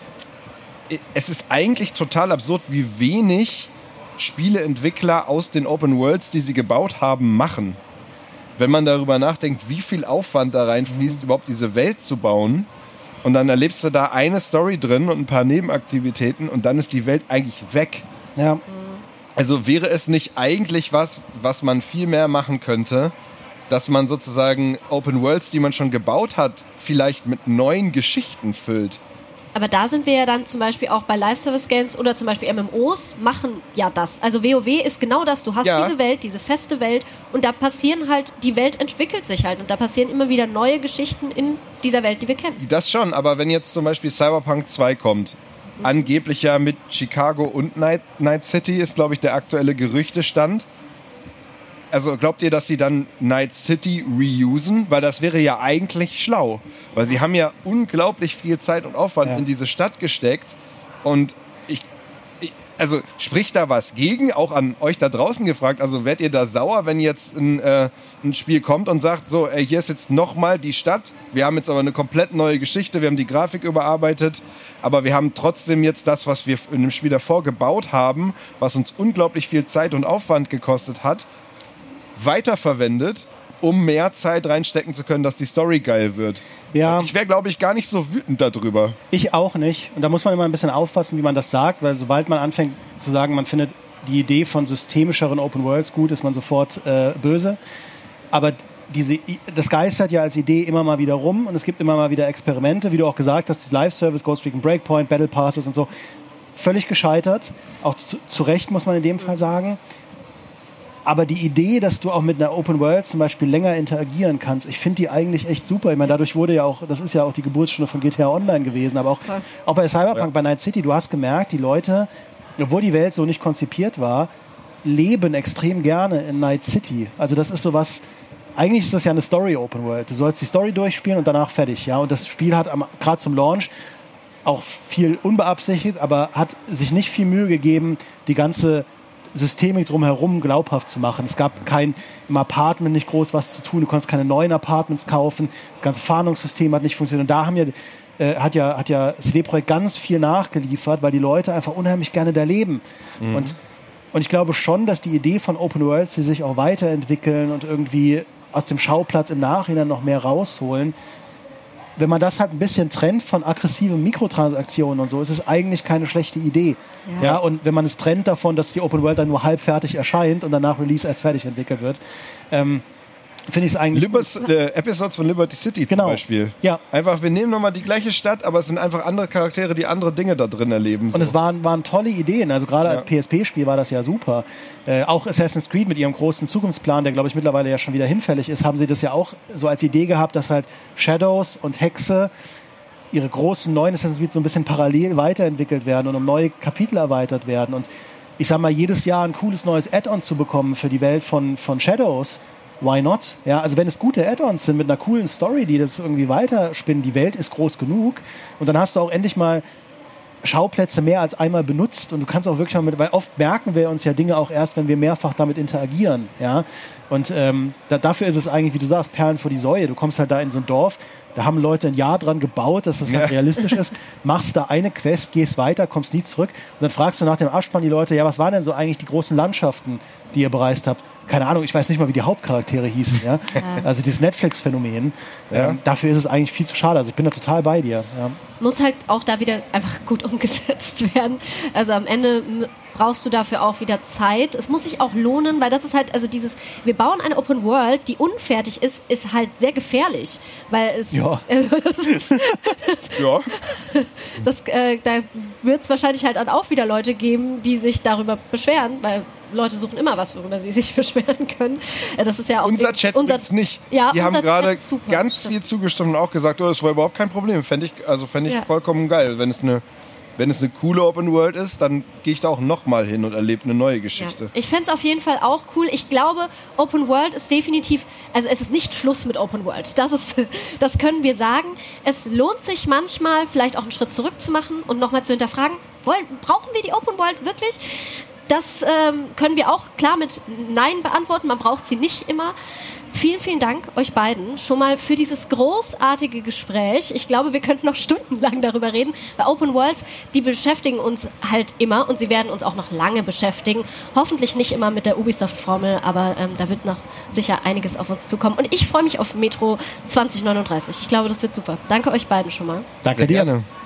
es ist eigentlich total absurd, wie wenig Spieleentwickler aus den Open Worlds, die sie gebaut haben, machen. Wenn man darüber nachdenkt, wie viel Aufwand da reinfließt, überhaupt diese Welt zu bauen, und dann erlebst du da eine Story drin und ein paar Nebenaktivitäten und dann ist die Welt eigentlich weg. Ja. Also wäre es nicht eigentlich was man viel mehr machen könnte, dass man sozusagen Open Worlds, die man schon gebaut hat, vielleicht mit neuen Geschichten füllt? Aber da sind wir ja dann zum Beispiel auch bei Live-Service-Games oder zum Beispiel MMOs machen ja das. Also WoW ist genau das. Du hast diese Welt, diese feste Welt und da passieren halt, die Welt entwickelt sich halt und da passieren immer wieder neue Geschichten in dieser Welt, die wir kennen. Das schon, aber wenn jetzt zum Beispiel Cyberpunk 2 kommt, angeblich ja mit Chicago und Night City ist, glaube ich, der aktuelle Gerüchtestand. Also glaubt ihr, dass sie dann Night City reusen? Weil das wäre ja eigentlich schlau. Weil sie haben ja unglaublich viel Zeit und Aufwand in diese Stadt gesteckt. Und also spricht da was gegen? Auch an euch da draußen gefragt. Also werdet ihr da sauer, wenn jetzt ein Spiel kommt und sagt, so, hier ist jetzt nochmal die Stadt. Wir haben jetzt aber eine komplett neue Geschichte. Wir haben die Grafik überarbeitet. Aber wir haben trotzdem jetzt das, was wir in dem Spiel davor gebaut haben, was uns unglaublich viel Zeit und Aufwand gekostet hat, weiterverwendet, um mehr Zeit reinstecken zu können, dass die Story geil wird. Ja. Ich wäre, glaube ich, gar nicht so wütend darüber. Ich auch nicht. Und da muss man immer ein bisschen aufpassen, wie man das sagt, weil sobald man anfängt zu sagen, man findet die Idee von systemischeren Open Worlds gut, ist man sofort böse. Aber das geistert ja als Idee immer mal wieder rum und es gibt immer mal wieder Experimente, wie du auch gesagt hast, Live-Service, Ghost Recon Breakpoint, Battle Passes und so. völlig gescheitert. Auch zu Recht, muss man in dem Fall sagen. Aber die Idee, dass du auch mit einer Open World zum Beispiel länger interagieren kannst, ich finde die eigentlich echt super. Ich meine, dadurch wurde ja auch, das ist ja auch die Geburtsstunde von GTA Online gewesen, aber auch bei Cyberpunk, bei Night City, du hast gemerkt, die Leute, obwohl die Welt so nicht konzipiert war, leben extrem gerne in Night City. Also das ist sowas, eigentlich ist das ja eine Story Open World. Du sollst die Story durchspielen und danach fertig. Ja? Und das Spiel hat gerade zum Launch auch viel unbeabsichtigt, aber hat sich nicht viel Mühe gegeben, die ganze Systemik drumherum glaubhaft zu machen. Es gab im Apartment nicht groß was zu tun, du konntest keine neuen Apartments kaufen, das ganze Fahndungssystem hat nicht funktioniert. Und da hat ja CD Projekt ganz viel nachgeliefert, weil die Leute einfach unheimlich gerne da leben. Mhm. Und ich glaube schon, dass die Idee von Open Worlds, die sich auch weiterentwickeln und irgendwie aus dem Schauplatz im Nachhinein noch mehr rausholen, wenn man das halt ein bisschen trennt von aggressiven Mikrotransaktionen und so, ist es eigentlich keine schlechte Idee. Ja, und wenn man es trennt davon, dass die Open World dann nur halb fertig erscheint und danach Release erst fertig entwickelt wird, finde ich es eigentlich... Episodes von Liberty City zum Beispiel. Ja. Einfach, wir nehmen nochmal die gleiche Stadt, aber es sind einfach andere Charaktere, die andere Dinge da drin erleben. So. Und es waren tolle Ideen. Also gerade als PSP-Spiel war das ja super. Auch Assassin's Creed mit ihrem großen Zukunftsplan, der, glaube ich, mittlerweile ja schon wieder hinfällig ist, haben sie das ja auch so als Idee gehabt, dass halt Shadows und Hexe ihre großen neuen Assassin's Creed so ein bisschen parallel weiterentwickelt werden und um neue Kapitel erweitert werden. Und ich sag mal, jedes Jahr ein cooles neues Add-on zu bekommen für die Welt von Shadows, why not? Ja, also wenn es gute Add-ons sind mit einer coolen Story, die das irgendwie weiterspinnen, die Welt ist groß genug und dann hast du auch endlich mal Schauplätze mehr als einmal benutzt und du kannst auch wirklich weil oft merken wir uns ja Dinge auch erst, wenn wir mehrfach damit interagieren, ja, und dafür ist es eigentlich, wie du sagst, Perlen vor die Säue. Du kommst halt da in so ein Dorf, da haben Leute ein Jahr dran gebaut, dass das halt realistisch ist, machst da eine Quest, gehst weiter, kommst nie zurück und dann fragst du nach dem Abspann die Leute, ja, was waren denn so eigentlich die großen Landschaften, die ihr bereist habt? Keine Ahnung, ich weiß nicht mal, wie die Hauptcharaktere hießen, ja. Also dieses Netflix-Phänomen, dafür ist es eigentlich viel zu schade. Also ich bin da total bei dir. Ja. Muss halt auch da wieder einfach gut umgesetzt werden. Also am Ende brauchst du dafür auch wieder Zeit. Es muss sich auch lohnen, weil das ist halt, also wir bauen eine Open World, die unfertig ist halt sehr gefährlich. Weil es, da wird es wahrscheinlich halt dann auch wieder Leute geben, die sich darüber beschweren, weil Leute suchen immer was, worüber sie sich beschweren können. Das ist ja auch unser Chat gibt's nicht. Ja, die haben gerade ganz viel zugestimmt und auch gesagt, das war überhaupt kein Problem. Fände ich vollkommen geil. Wenn es eine coole Open World ist, dann gehe ich da auch nochmal hin und erlebe eine neue Geschichte. Ja. Ich fände es auf jeden Fall auch cool. Ich glaube, Open World ist definitiv, also es ist nicht Schluss mit Open World. Das können wir sagen. Es lohnt sich manchmal, vielleicht auch einen Schritt zurück zu machen und nochmal zu hinterfragen, brauchen wir die Open World wirklich? Das können wir auch klar mit Nein beantworten. Man braucht sie nicht immer. Vielen, vielen Dank euch beiden schon mal für dieses großartige Gespräch. Ich glaube, wir könnten noch stundenlang darüber reden, weil Open Worlds, die beschäftigen uns halt immer und sie werden uns auch noch lange beschäftigen. Hoffentlich nicht immer mit der Ubisoft-Formel, aber da wird noch sicher einiges auf uns zukommen. Und ich freue mich auf Metro 2039. Ich glaube, das wird super. Danke euch beiden schon mal. Danke dir. Gerne.